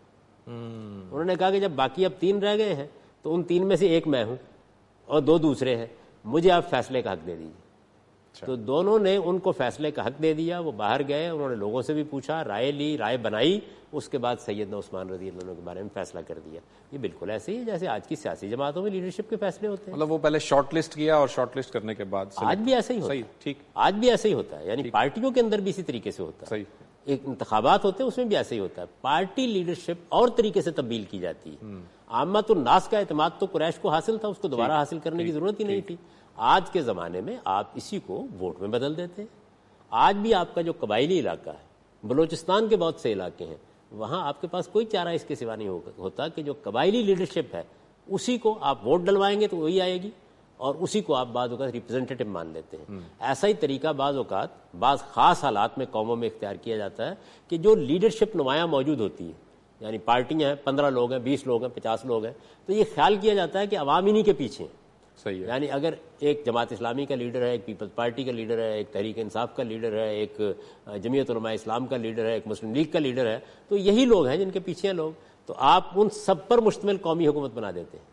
انہوں نے کہا کہ جب باقی اب 3 رہ گئے ہیں تو ان 3 میں سے ایک میں ہوں اور 2 دوسرے ہیں، مجھے آپ فیصلے کا حق دے دیجیے۔ تو دونوں نے ان کو فیصلے کا حق دے دیا، وہ باہر گئے، انہوں نے لوگوں سے بھی پوچھا، رائے لی، رائے بنائی، اس کے بعد سیدنا عثمان رضی اللہ عنہ کے بارے میں فیصلہ کر دیا۔ یہ بالکل ایسے ہی ہے جیسے آج کی سیاسی جماعتوں میں لیڈرشپ کے فیصلے ہوتے ہیں، مطلب وہ پہلے شارٹ لسٹ کیا اور شارٹ لسٹ کرنے کے بعد آج بھی ایسا ہی ہوتا ہے۔ ٹھیک، آج بھی ایسا ہی ہوتا ہے، یعنی پارٹیوں کے اندر بھی اسی طریقے سے ہوتا ہے، صحیح، ایک انتخابات ہوتے ہیں اس میں بھی ایسا ہی ہوتا ہے، پارٹی لیڈرشپ اور طریقے سے تبدیل کی جاتی ہے۔ عامت الناس کا اعتماد تو قریش کو حاصل تھا، اس کو دوبارہ حاصل کرنے کی ضرورت ہی نہیں تھی۔ آج کے زمانے میں آپ اسی کو ووٹ میں بدل دیتے ہیں۔ آج بھی آپ کا جو قبائلی علاقہ ہے، بلوچستان کے بہت سے علاقے ہیں، وہاں آپ کے پاس کوئی چارہ اس کے سوا نہیں ہوتا کہ جو قبائلی لیڈرشپ ہے اسی کو آپ ووٹ ڈلوائیں گے تو وہی آئے گی اور اسی کو آپ بعض اوقات ریپرزینٹیٹو مان لیتے ہیں۔ ایسا ہی طریقہ بعض اوقات بعض خاص حالات میں قوموں میں اختیار کیا جاتا ہے کہ جو لیڈرشپ نمایاں موجود ہوتی ہے، یعنی پارٹیاں ہیں، 15 لوگ ہیں، 20 لوگ ہیں، 50 لوگ ہیں، تو یہ خیال کیا جاتا ہے کہ عوام انہی کے پیچھے ہیں۔ صحیح ہے، یعنی اگر ایک جماعت اسلامی کا لیڈر ہے، ایک پیپلز پارٹی کا لیڈر ہے، ایک تحریک انصاف کا لیڈر ہے، ایک جمعیت علماء اسلام کا لیڈر ہے، ایک مسلم لیگ کا لیڈر ہے، تو یہی لوگ ہیں جن کے پیچھے ہیں لوگ، تو آپ ان سب پر مشتمل قومی حکومت بنا دیتے ہیں۔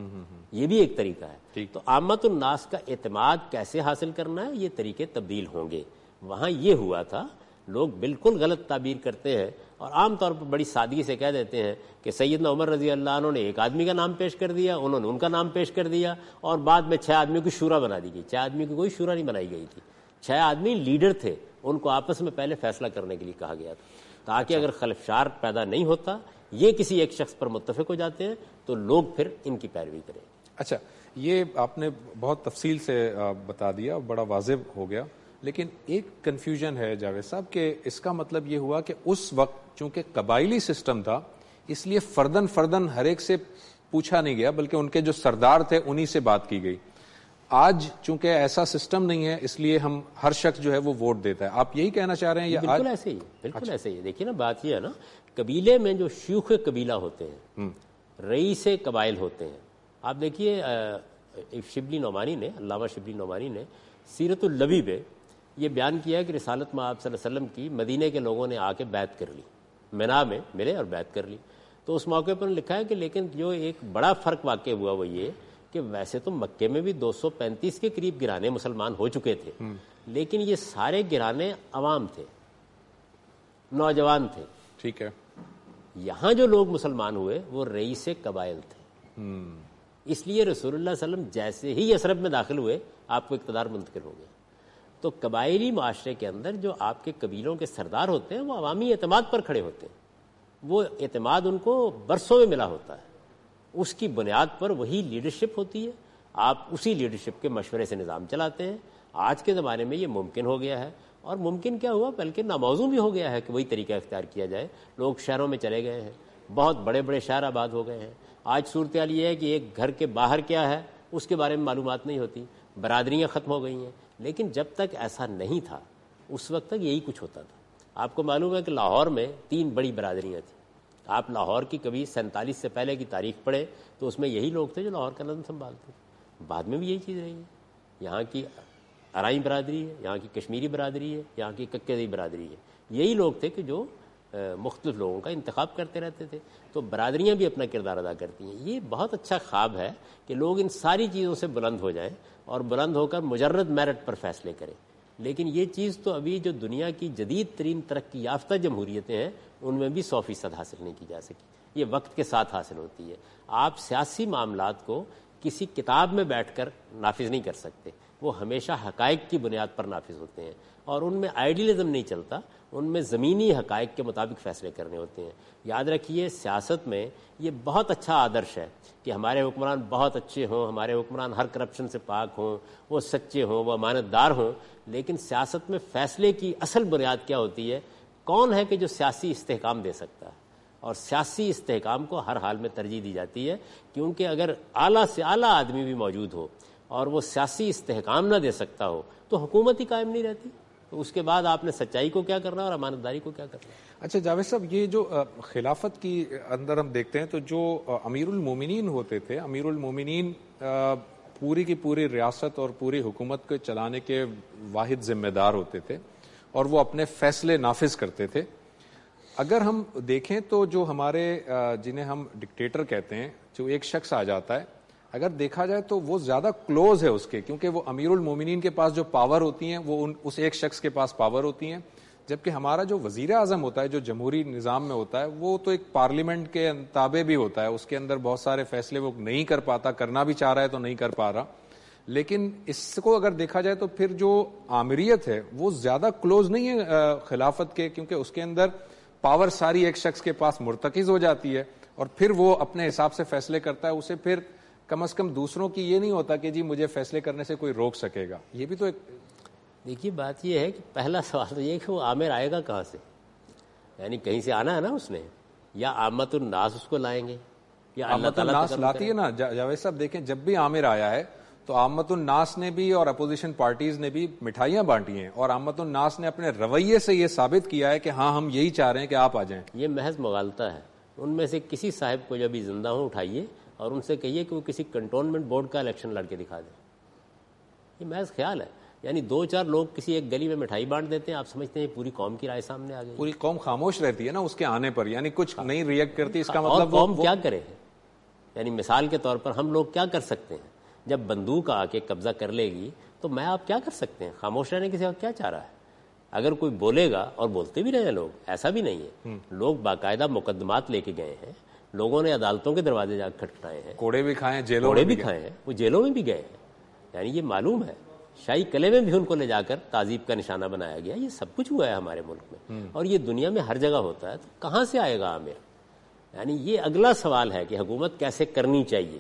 یہ بھی ایک طریقہ ہے۔ تو عامت الناس کا اعتماد کیسے حاصل کرنا ہے، یہ طریقے تبدیل ہوں گے۔ وہاں یہ ہوا تھا لوگ بالکل غلط تعبیر کرتے ہیں اور عام طور پر بڑی سادگی سے کہہ دیتے ہیں کہ سیدنا عمر رضی اللہ عنہ نے ایک آدمی کا نام پیش کر دیا, انہوں نے ان کا نام پیش کر دیا, اور بعد میں 6 آدمیوں کی شورا بنا دی گئی. 6 آدمیوں کی کوئی شورا نہیں بنائی گئی تھی. 6 آدمی لیڈر تھے, ان کو آپس میں پہلے فیصلہ کرنے کے لیے کہا گیا تھا, تاکہ اگر خلفشار پیدا نہیں ہوتا, یہ کسی ایک شخص پر متفق ہو جاتے ہیں, تو لوگ پھر ان کی پیروی کریں. اچھا, یہ آپ نے بہت تفصیل سے بتا دیا, بڑا واضح ہو گیا, لیکن ایک کنفیوژن ہے جاوید صاحب کہ اس کا مطلب یہ ہوا کہ اس وقت چونکہ قبائلی سسٹم تھا, اس لیے فردن ہر ایک سے پوچھا نہیں گیا, بلکہ ان کے جو سردار تھے انہی سے بات کی گئی. آج چونکہ ایسا سسٹم نہیں ہے, اس لیے ہم ہر شخص جو ہے وہ ووٹ دیتا ہے. آپ یہی کہنا چاہ رہے ہیں؟ بالکل ایسے ہی, بالکل ایسے ہی. دیکھیے نا, بات یہ ہے نا, قبیلے میں جو شیوخ قبیلہ ہوتے ہیں, رئیس قبائل ہوتے ہیں. آپ دیکھیے شبلی نعمانی نے, علامہ شبلی نعمانی نے سیرت النبی میں یہ بیان کیا کہ رسالت میں آپ صلی اللہ علیہ وسلم کی مدینے کے لوگوں نے آ کے بیعت کر لی, منا میں ملے اور بیعت کر لی. تو اس موقع پر لکھا ہے کہ لیکن جو ایک بڑا فرق واقع ہوا وہ یہ کہ ویسے تو مکے میں بھی 235 کے قریب گرانے مسلمان ہو چکے تھے, لیکن یہ سارے گرانے عوام تھے, نوجوان تھے. ٹھیک ہے. یہاں جو لوگ مسلمان ہوئے وہ رئیس قبائل تھے. اس لیے رسول اللہ صلی اللہ علیہ وسلم جیسے ہی یثرب میں داخل ہوئے آپ کو اقتدار منتقل ہو گیا. تو قبائلی معاشرے کے اندر جو آپ کے قبیلوں کے سردار ہوتے ہیں وہ عوامی اعتماد پر کھڑے ہوتے ہیں. وہ اعتماد ان کو برسوں میں ملا ہوتا ہے, اس کی بنیاد پر وہی لیڈرشپ ہوتی ہے. آپ اسی لیڈرشپ کے مشورے سے نظام چلاتے ہیں. آج کے زمانے میں یہ ممکن ہو گیا ہے, اور ممکن کیا ہوا بلکہ ناموزوں بھی ہو گیا ہے کہ وہی طریقہ اختیار کیا جائے. لوگ شہروں میں چلے گئے ہیں, بہت بڑے بڑے شہر آباد ہو گئے ہیں. آج صورتحال یہ ہے کہ ایک گھر کے باہر کیا ہے اس کے بارے میں معلومات نہیں ہوتی, برادریاں ختم ہو گئی ہیں. لیکن جب تک ایسا نہیں تھا اس وقت تک یہی کچھ ہوتا تھا. آپ کو معلوم ہے کہ لاہور میں 3 بڑی برادریاں تھیں. آپ لاہور کی کبھی 47 سے پہلے کی تاریخ پڑھے تو اس میں یہی لوگ تھے جو لاہور کا نظم سنبھالتے. بعد میں بھی یہی چیز رہی ہے. یہاں کی ارائی برادری ہے, یہاں کی کشمیری برادری ہے, یہاں کی ککیزی برادری ہے. یہی لوگ تھے کہ جو مختلف لوگوں کا انتخاب کرتے رہتے تھے. تو برادریاں بھی اپنا کردار ادا کرتی ہیں. یہ بہت اچھا خواب ہے کہ لوگ ان ساری چیزوں سے بلند ہو جائیں اور بلند ہو کر مجرد میرٹ پر فیصلے کریں. لیکن یہ چیز تو ابھی جو دنیا کی جدید ترین ترقی یافتہ جمہوریتیں ہیں ان میں بھی 100% حاصل نہیں کی جا سکی. یہ وقت کے ساتھ حاصل ہوتی ہے. آپ سیاسی معاملات کو کسی کتاب میں بیٹھ کر نافذ نہیں کر سکتے. وہ ہمیشہ حقائق کی بنیاد پر نافذ ہوتے ہیں, اور ان میں آئیڈیلزم نہیں چلتا, ان میں زمینی حقائق کے مطابق فیصلے کرنے ہوتے ہیں. یاد رکھیے سیاست میں یہ بہت اچھا آدرش ہے کہ ہمارے حکمران بہت اچھے ہوں, ہمارے حکمران ہر کرپشن سے پاک ہوں, وہ سچے ہوں, وہ امانت دار ہوں. لیکن سیاست میں فیصلے کی اصل بنیاد کیا ہوتی ہے؟ کون ہے کہ جو سیاسی استحکام دے سکتا ہے؟ اور سیاسی استحکام کو ہر حال میں ترجیح دی جاتی ہے, کیونکہ اگر اعلیٰ سے اعلیٰ آدمی بھی موجود ہو اور وہ سیاسی استحکام نہ دے سکتا ہو تو حکومت ہی قائم نہیں رہتی. تو اس کے بعد آپ نے سچائی کو کیا کرنا اور امانت داری کو کیا کرنا. اچھا جاوید صاحب, یہ جو خلافت کی اندر ہم دیکھتے ہیں تو جو امیر المومنین ہوتے تھے, امیر المومنین پوری کی پوری ریاست اور پوری حکومت کو چلانے کے واحد ذمہ دار ہوتے تھے, اور وہ اپنے فیصلے نافذ کرتے تھے. اگر ہم دیکھیں تو جو ہمارے جنہیں ہم ڈکٹیٹر کہتے ہیں, جو ایک شخص آ جاتا ہے, اگر دیکھا جائے تو وہ زیادہ کلوز ہے اس کے, کیونکہ وہ امیر المومنین کے پاس جو پاور ہوتی ہیں وہ اس ایک شخص کے پاس پاور ہوتی ہیں. جبکہ ہمارا جو وزیر اعظم ہوتا ہے, جو جمہوری نظام میں ہوتا ہے, وہ تو ایک پارلیمنٹ کے تابع بھی ہوتا ہے. اس کے اندر بہت سارے فیصلے وہ نہیں کر پاتا, کرنا بھی چاہ رہا ہے تو نہیں کر پا رہا. لیکن اس کو اگر دیکھا جائے تو پھر جو آمریت ہے وہ زیادہ کلوز نہیں ہے خلافت کے, کیونکہ اس کے اندر پاور ساری ایک شخص کے پاس مرتکز ہو جاتی ہے, اور پھر وہ اپنے حساب سے فیصلے کرتا ہے. اسے پھر کم از کم دوسروں کی یہ نہیں ہوتا کہ جی مجھے فیصلے کرنے سے کوئی روک سکے گا. یہ بھی تو ایک دیکھیے بات یہ ہے کہ پہلا سوال تو یہ کہ وہ عامر آئے گا کہاں سے؟ یعنی کہیں سے آنا ہے نا اس نے, یا عامت الناس اس کو لائیں گے, یا اللہ تعالیٰ الناس لاتی ہے نا. جاوید صاحب دیکھیں, جب بھی عامر آیا ہے تو عامت الناس نے بھی اور اپوزیشن پارٹیز نے بھی مٹھائیاں بانٹی ہیں, اور عامت الناس نے اپنے رویے سے یہ ثابت کیا ہے کہ ہاں ہم یہی چاہ رہے ہیں کہ آپ آ جائیں. یہ محض مغالطہ ہے. ان میں سے کسی صاحب کو جب بھی زندہ ہوں اٹھائیے اور ان سے کہیے کہ وہ کسی کنٹونمنٹ بورڈ کا الیکشن لڑ کے دکھا دیں. یہ محض خیال ہے. یعنی 2-4 لوگ کسی ایک گلی میں مٹھائی بانٹ دیتے ہیں, آپ سمجھتے ہیں پوری قوم کی رائے سامنے آ گئی. پوری قوم خاموش رہتی ہے نا اس کے آنے پر, یعنی کچھ نہیں ریئیکٹ کرتی. اس کا اور مطلب قوم کیا کرے؟ یعنی مثال کے طور پر ہم لوگ کیا کر سکتے ہیں؟ جب بندوق آ کے قبضہ کر لے گی تو میں آپ کیا کر سکتے ہیں؟ خاموش رہنے کی کیا چاہ رہا ہے؟ اگر کوئی بولے گا، اور بولتے بھی رہے ہیں لوگ، ایسا بھی نہیں ہے، لوگ باقاعدہ مقدمات لے کے گئے ہیں، لوگوں نے عدالتوں کے دروازے جا کھٹکھٹائے ہیں، کوڑے بھی کھائے ہیں، جیلوں کوڑے میں بھی کھائے ہیں، وہ جیلوں میں بھی گئے ہیں، یعنی یہ معلوم ہے، شاہی قلعے میں بھی ان کو لے جا کر تعذیب کا نشانہ بنایا گیا، یہ سب کچھ ہوا ہے ہمارے ملک میں، اور یہ دنیا میں ہر جگہ ہوتا ہے، تو کہاں سے آئے گا عامر؟ یعنی یہ اگلا سوال ہے کہ حکومت کیسے کرنی چاہیے۔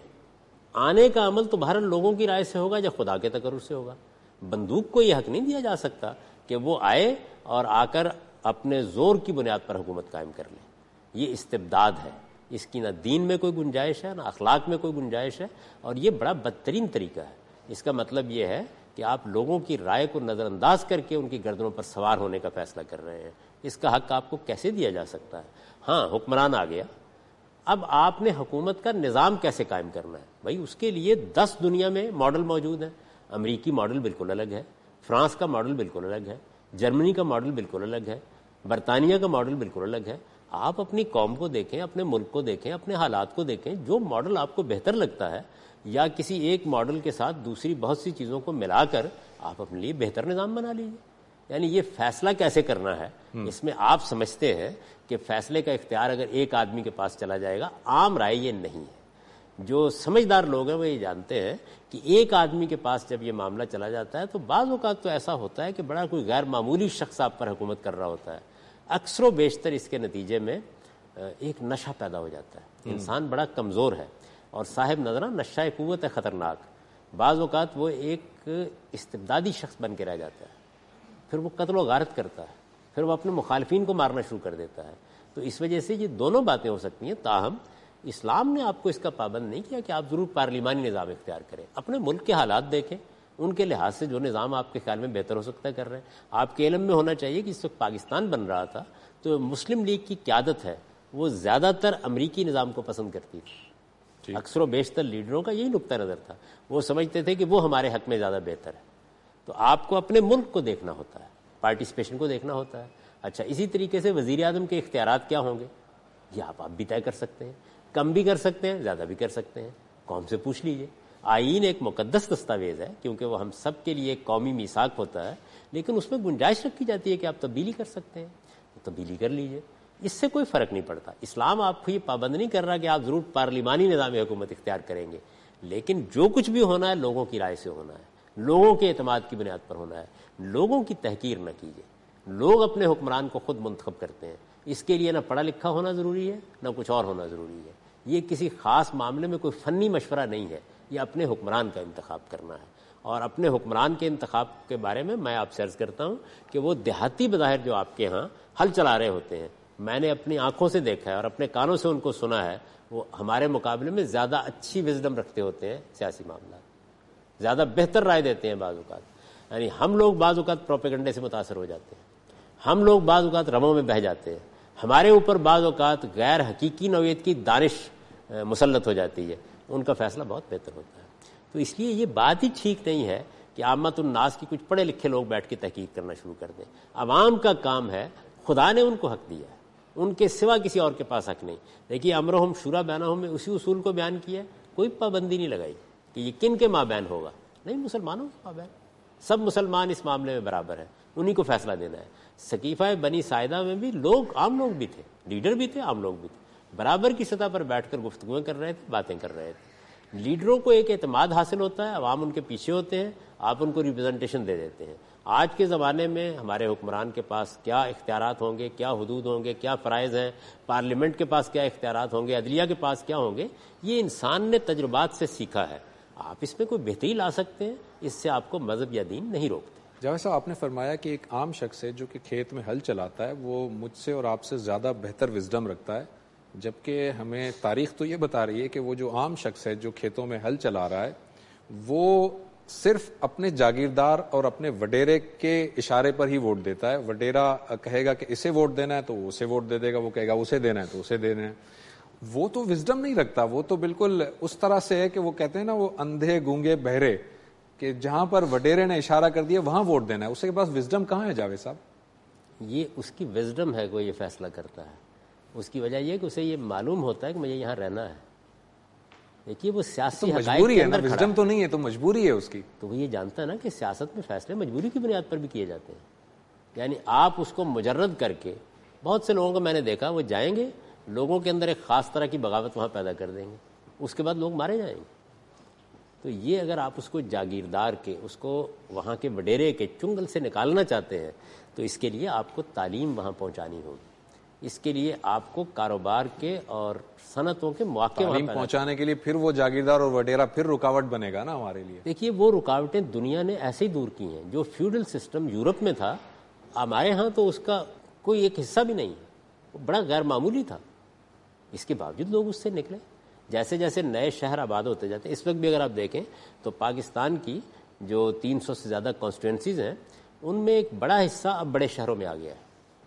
آنے کا عمل تو بہرحال لوگوں کی رائے سے ہوگا یا خدا کے تقرر سے ہوگا۔ بندوق کو یہ حق نہیں دیا جا سکتا کہ وہ آئے اور آ کر اپنے زور کی بنیاد پر حکومت قائم کر لے، یہ استبداد ہے، اس کی نہ دین میں کوئی گنجائش ہے، نہ اخلاق میں کوئی گنجائش ہے، اور یہ بڑا بدترین طریقہ ہے۔ اس کا مطلب یہ ہے کہ آپ لوگوں کی رائے کو نظر انداز کر کے ان کی گردنوں پر سوار ہونے کا فیصلہ کر رہے ہیں، اس کا حق آپ کو کیسے دیا جا سکتا ہے؟ ہاں، حکمران آ گیا، اب آپ نے حکومت کا نظام کیسے قائم کرنا ہے؟ بھائی اس کے لیے 10 دنیا میں ماڈل موجود ہیں، امریکی ماڈل بالکل الگ ہے، فرانس کا ماڈل بالکل الگ ہے، جرمنی کا ماڈل بالکل الگ ہے، برطانیہ کا ماڈل بالکل الگ ہے۔ آپ اپنی قوم کو دیکھیں، اپنے ملک کو دیکھیں، اپنے حالات کو دیکھیں، جو ماڈل آپ کو بہتر لگتا ہے، یا کسی ایک ماڈل کے ساتھ دوسری بہت سی چیزوں کو ملا کر آپ اپنے لیے بہتر نظام بنا لیجیے۔ یعنی یہ فیصلہ کیسے کرنا ہے، اس میں آپ سمجھتے ہیں کہ فیصلے کا اختیار اگر ایک آدمی کے پاس چلا جائے گا، عام رائے یہ نہیں ہے۔ جو سمجھدار لوگ ہیں وہ یہ جانتے ہیں کہ ایک آدمی کے پاس جب یہ معاملہ چلا جاتا ہے تو بعض اوقات تو ایسا ہوتا ہے کہ بڑا کوئی غیر معمولی شخص آپ پر حکومت کر رہا ہوتا ہے، اکثر و بیشتر اس کے نتیجے میں ایک نشہ پیدا ہو جاتا ہے، انسان بڑا کمزور ہے اور صاحب نظرہ نشہ قوت ہے خطرناک، بعض اوقات وہ ایک استبدادی شخص بن کے رہ جاتا ہے، پھر وہ قتل و غارت کرتا ہے، پھر وہ اپنے مخالفین کو مارنا شروع کر دیتا ہے۔ تو اس وجہ سے یہ دونوں باتیں ہو سکتی ہیں، تاہم اسلام نے آپ کو اس کا پابند نہیں کیا کہ آپ ضرور پارلیمانی نظام اختیار کریں، اپنے ملک کے حالات دیکھیں، ان کے لحاظ سے جو نظام آپ کے خیال میں بہتر ہو سکتا ہے کر رہے ہیں۔ آپ کے علم میں ہونا چاہیے کہ اس وقت پاکستان بن رہا تھا تو مسلم لیگ کی قیادت ہے وہ زیادہ تر امریکی نظام کو پسند کرتی تھی، اکثر و بیشتر لیڈروں کا یہی نقطہ نظر تھا، وہ سمجھتے تھے کہ وہ ہمارے حق میں زیادہ بہتر ہے۔ تو آپ کو اپنے ملک کو دیکھنا ہوتا ہے، پارٹیسپیشن کو دیکھنا ہوتا ہے۔ اچھا، اسی طریقے سے وزیر اعظم کے اختیارات کیا ہوں گے یہ آپ بھی طے کر سکتے ہیں، کم بھی کر سکتے ہیں، زیادہ بھی کر سکتے ہیں، قوم سے پوچھ لیجئے۔ آئین ایک مقدس دستاویز ہے کیونکہ وہ ہم سب کے لیے ایک قومی میثاق ہوتا ہے، لیکن اس میں گنجائش رکھی جاتی ہے کہ آپ تبدیلی کر سکتے ہیں، تو تبدیلی کر لیجئے، اس سے کوئی فرق نہیں پڑتا۔ اسلام آپ کو یہ پابند نہیں کر رہا کہ آپ ضرور پارلیمانی نظام حکومت اختیار کریں گے، لیکن جو کچھ بھی ہونا ہے لوگوں کی رائے سے ہونا ہے، لوگوں کے اعتماد کی بنیاد پر ہونا ہے، لوگوں کی تحقیر نہ کیجیے۔ لوگ اپنے حکمران کو خود منتخب کرتے ہیں، اس کے لیے نہ پڑھا لکھا ہونا ضروری ہے نہ کچھ اور ہونا ضروری ہے، یہ کسی خاص معاملے میں کوئی فنی مشورہ نہیں ہے، یہ اپنے حکمران کا انتخاب کرنا ہے۔ اور اپنے حکمران کے انتخاب کے بارے میں آپ سے عرض کرتا ہوں کہ وہ دیہاتی بظاہر جو آپ کے ہاں حل چلا رہے ہوتے ہیں، میں نے اپنی آنکھوں سے دیکھا ہے اور اپنے کانوں سے ان کو سنا ہے، وہ ہمارے مقابلے میں زیادہ اچھی وزڈم رکھتے ہوتے ہیں، سیاسی معاملات زیادہ بہتر رائے دیتے ہیں بعض اوقات۔ یعنی ہم لوگ بعض اوقات پروپیگنڈے سے متاثر ہو جاتے ہیں، ہم لوگ بعض اوقات رموں میں بہہ جاتے ہیں، ہمارے اوپر بعض اوقات غیر حقیقی نوعیت کی دانش مسلط ہو جاتی ہے، ان کا فیصلہ بہت بہتر ہوتا ہے۔ تو اس لیے یہ بات ہی ٹھیک نہیں ہے کہ عامت الناس کی کچھ پڑھے لکھے لوگ بیٹھ کے تحقیق کرنا شروع کر دیں۔ عوام کا کام ہے، خدا نے ان کو حق دیا ہے، ان کے سوا کسی اور کے پاس حق نہیں۔ دیکھیے امرہم شورا بینہم میں اسی اصول کو بیان کیا ہے، کوئی پابندی نہیں لگائی کہ یہ کن کے مابین ہوگا، نہیں، مسلمانوں کے مابین، سب مسلمان اس معاملے میں برابر ہیں، انہی کو فیصلہ دینا ہے۔ سقیفہ بنی ساعدہ میں بھی لوگ، عام لوگ بھی تھے، لیڈر بھی تھے، عام لوگ بھی تھے، برابر کی سطح پر بیٹھ کر گفتگویں کر رہے تھے، باتیں کر رہے تھے۔ لیڈروں کو ایک اعتماد حاصل ہوتا ہے، عوام ان کے پیچھے ہوتے ہیں، آپ ان کو ریپرزنٹیشن دے دیتے ہیں۔ آج کے زمانے میں ہمارے حکمران کے پاس کیا اختیارات ہوں گے، کیا حدود ہوں گے، کیا فرائض ہیں، پارلیمنٹ کے پاس کیا اختیارات ہوں گے، عدلیہ کے پاس کیا ہوں گے، یہ انسان نے تجربات سے سیکھا ہے۔ آپ اس میں کوئی بہتری لا سکتے ہیں، اس سے آپ کو مذہب یا دین نہیں روکتے۔ جاوید صاحب، آپ نے فرمایا کہ ایک عام شخص ہے جو کہ کھیت میں ہل چلاتا ہے، وہ مجھ سے اور آپ سے زیادہ بہتر وزڈم رکھتا ہے، جبکہ ہمیں تاریخ تو یہ بتا رہی ہے کہ وہ جو عام شخص ہے جو کھیتوں میں ہل چلا رہا ہے، وہ صرف اپنے جاگیردار اور اپنے وڈیرے کے اشارے پر ہی ووٹ دیتا ہے۔ وڈیرا کہے گا کہ اسے ووٹ دینا ہے تو وہ اسے ووٹ دے دے گا، وہ کہے گا اسے دینا ہے تو اسے دینا ہے۔ وہ تو وزڈم نہیں رکھتا، وہ تو بالکل اس طرح سے ہے کہ وہ کہتے ہیں نا، وہ اندھے گونگے بہرے، کہ جہاں پر وڈیرے نے اشارہ کر دیا وہاں ووٹ دینا ہے۔ اس کے پاس وزڈم کہاں ہے جاوید صاحب؟ یہ اس کی وزڈم ہے کہ وہ یہ فیصلہ کرتا ہے، اس کی وجہ یہ کہ اسے یہ معلوم ہوتا ہے کہ مجھے یہاں رہنا ہے۔ دیکھیے وہ سیاسی مجبوری ہے نا، وزڈم تو نہیں ہے، تو مجبوری ہے اس کی۔ تو وہ یہ جانتا ہے نا کہ سیاست میں فیصلے مجبوری کی بنیاد پر بھی کیے جاتے ہیں، یعنی آپ اس کو مجرد کر کے، بہت سے لوگوں کو میں نے دیکھا وہ جائیں گے، لوگوں کے اندر ایک خاص طرح کی بغاوت وہاں پیدا کر دیں گے، اس کے بعد لوگ مارے جائیں گے. تو یہ اگر آپ اس کو جاگیردار کے، اس کو وہاں کے وڈیرے کے چنگل سے نکالنا چاہتے ہیں تو اس کے لیے آپ کو تعلیم وہاں پہنچانی ہوگی، اس کے لیے آپ کو کاروبار کے اور صنعتوں کے مواقع تعلیم پہنچانے کے لیے پھر وہ جاگیردار اور وڈیرا پھر رکاوٹ بنے گا نا ہمارے لیے. دیکھیے وہ رکاوٹیں دنیا نے ایسے ہی دور کی ہیں. جو فیوڈل سسٹم یورپ میں تھا، ہمارے ہاں تو اس کا کوئی ایک حصہ بھی نہیں، وہ بڑا غیر معمولی تھا، اس کے باوجود لوگ اس سے نکلے. جیسے جیسے نئے شہر آباد ہوتے جاتے ہیں، اس وقت بھی اگر آپ دیکھیں تو پاکستان کی جو 300 سے زیادہ کانسٹیٹوئنسیز ہیں ان میں ایک بڑا حصہ اب بڑے شہروں میں آ گیا ہے.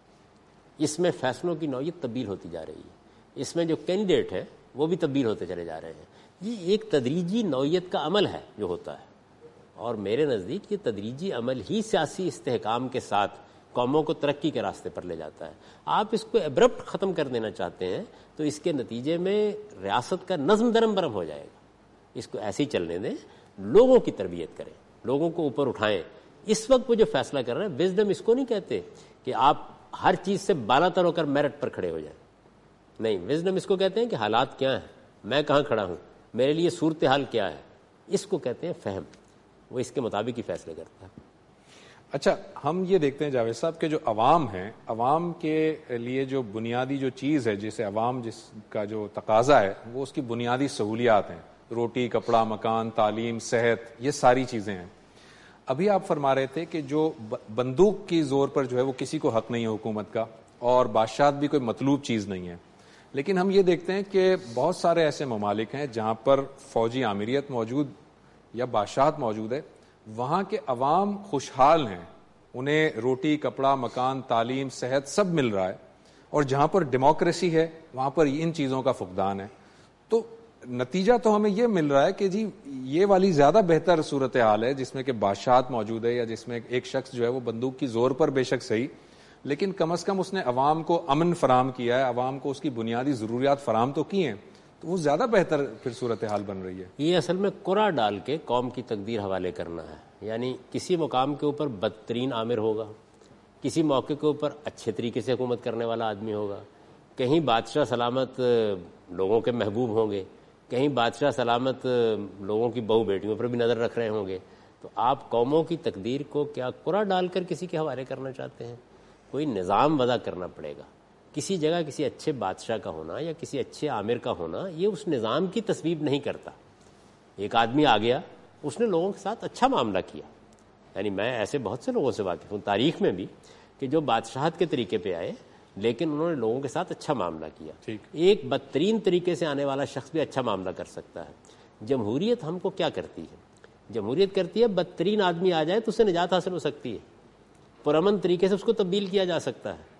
اس میں فیصلوں کی نوعیت تبدیل ہوتی جا رہی ہے، اس میں جو کینڈیڈیٹ ہے وہ بھی تبدیل ہوتے چلے جا رہے ہیں. یہ ایک تدریجی نوعیت کا عمل ہے جو ہوتا ہے، اور میرے نزدیک یہ تدریجی عمل ہی سیاسی استحکام کے ساتھ قوموں کو ترقی کے راستے پر لے جاتا ہے. آپ اس کو ایبرپٹ ختم کر دینا چاہتے ہیں تو اس کے نتیجے میں ریاست کا نظم درم برم ہو جائے گا. اس کو ایسے ہی چلنے دیں، لوگوں کی تربیت کریں، لوگوں کو اوپر اٹھائیں. اس وقت وہ جو فیصلہ کر رہے ہیں، وزڈم اس کو نہیں کہتے کہ آپ ہر چیز سے بالاتر ہو کر میرٹ پر کھڑے ہو جائیں. نہیں، وزڈم اس کو کہتے ہیں کہ حالات کیا ہیں، میں کہاں کھڑا ہوں، میرے لیے صورتحال کیا ہے، اس کو کہتے ہیں فہم. وہ اس کے مطابق ہی فیصلے کرتا ہے. اچھا، ہم یہ دیکھتے ہیں جاوید صاحب کہ جو عوام ہیں، عوام کے لیے جو بنیادی جو چیز ہے جسے عوام جس کا جو تقاضا ہے وہ اس کی بنیادی سہولیات ہیں، روٹی، کپڑا، مکان، تعلیم، صحت، یہ ساری چیزیں ہیں. ابھی آپ فرما رہے تھے کہ جو بندوق کی زور پر جو ہے وہ کسی کو حق نہیں ہے حکومت کا، اور بادشاہت بھی کوئی مطلوب چیز نہیں ہے. لیکن ہم یہ دیکھتے ہیں کہ بہت سارے ایسے ممالک ہیں جہاں پر فوجی آمریت موجود یا بادشاہت موجود ہے، وہاں کے عوام خوشحال ہیں، انہیں روٹی، کپڑا، مکان، تعلیم، صحت سب مل رہا ہے. اور جہاں پر ڈیموکریسی ہے وہاں پر ان چیزوں کا فقدان ہے. تو نتیجہ تو ہمیں یہ مل رہا ہے کہ جی یہ والی زیادہ بہتر صورتحال ہے جس میں کہ بادشاہت موجود ہے، یا جس میں ایک شخص جو ہے وہ بندوق کی زور پر بے شک صحیح، لیکن کم از کم اس نے عوام کو امن فراہم کیا ہے، عوام کو اس کی بنیادی ضروریات فراہم تو کی ہیں، تو وہ زیادہ بہتر پھر صورتحال بن رہی ہے. یہ اصل میں قرعہ ڈال کے قوم کی تقدیر حوالے کرنا ہے. یعنی کسی مقام کے اوپر بدترین آمر ہوگا، کسی موقع کے اوپر اچھے طریقے سے حکومت کرنے والا آدمی ہوگا، کہیں بادشاہ سلامت لوگوں کے محبوب ہوں گے، کہیں بادشاہ سلامت لوگوں کی بہو بیٹیوں پر بھی نظر رکھ رہے ہوں گے. تو آپ قوموں کی تقدیر کو کیا قرعہ ڈال کر کسی کے حوالے کرنا چاہتے ہیں؟ کوئی نظام وضع کرنا پڑے گا. کسی جگہ کسی اچھے بادشاہ کا ہونا یا کسی اچھے عامر کا ہونا یہ اس نظام کی تصویب نہیں کرتا. ایک آدمی آ گیا، اس نے لوگوں کے ساتھ اچھا معاملہ کیا. یعنی میں ایسے بہت سے لوگوں سے واقف ہوں تاریخ میں بھی کہ جو بادشاہت کے طریقے پہ آئے لیکن انہوں نے لوگوں کے ساتھ اچھا معاملہ کیا. ایک بدترین طریقے سے آنے والا شخص بھی اچھا معاملہ کر سکتا ہے. جمہوریت ہم کو کیا کرتی ہے؟ جمہوریت کرتی ہے بدترین آدمی آ جائے تو اسے نجات حاصل ہو سکتی ہے، پرامن طریقے سے اس کو تبدیل کیا جا سکتا ہے.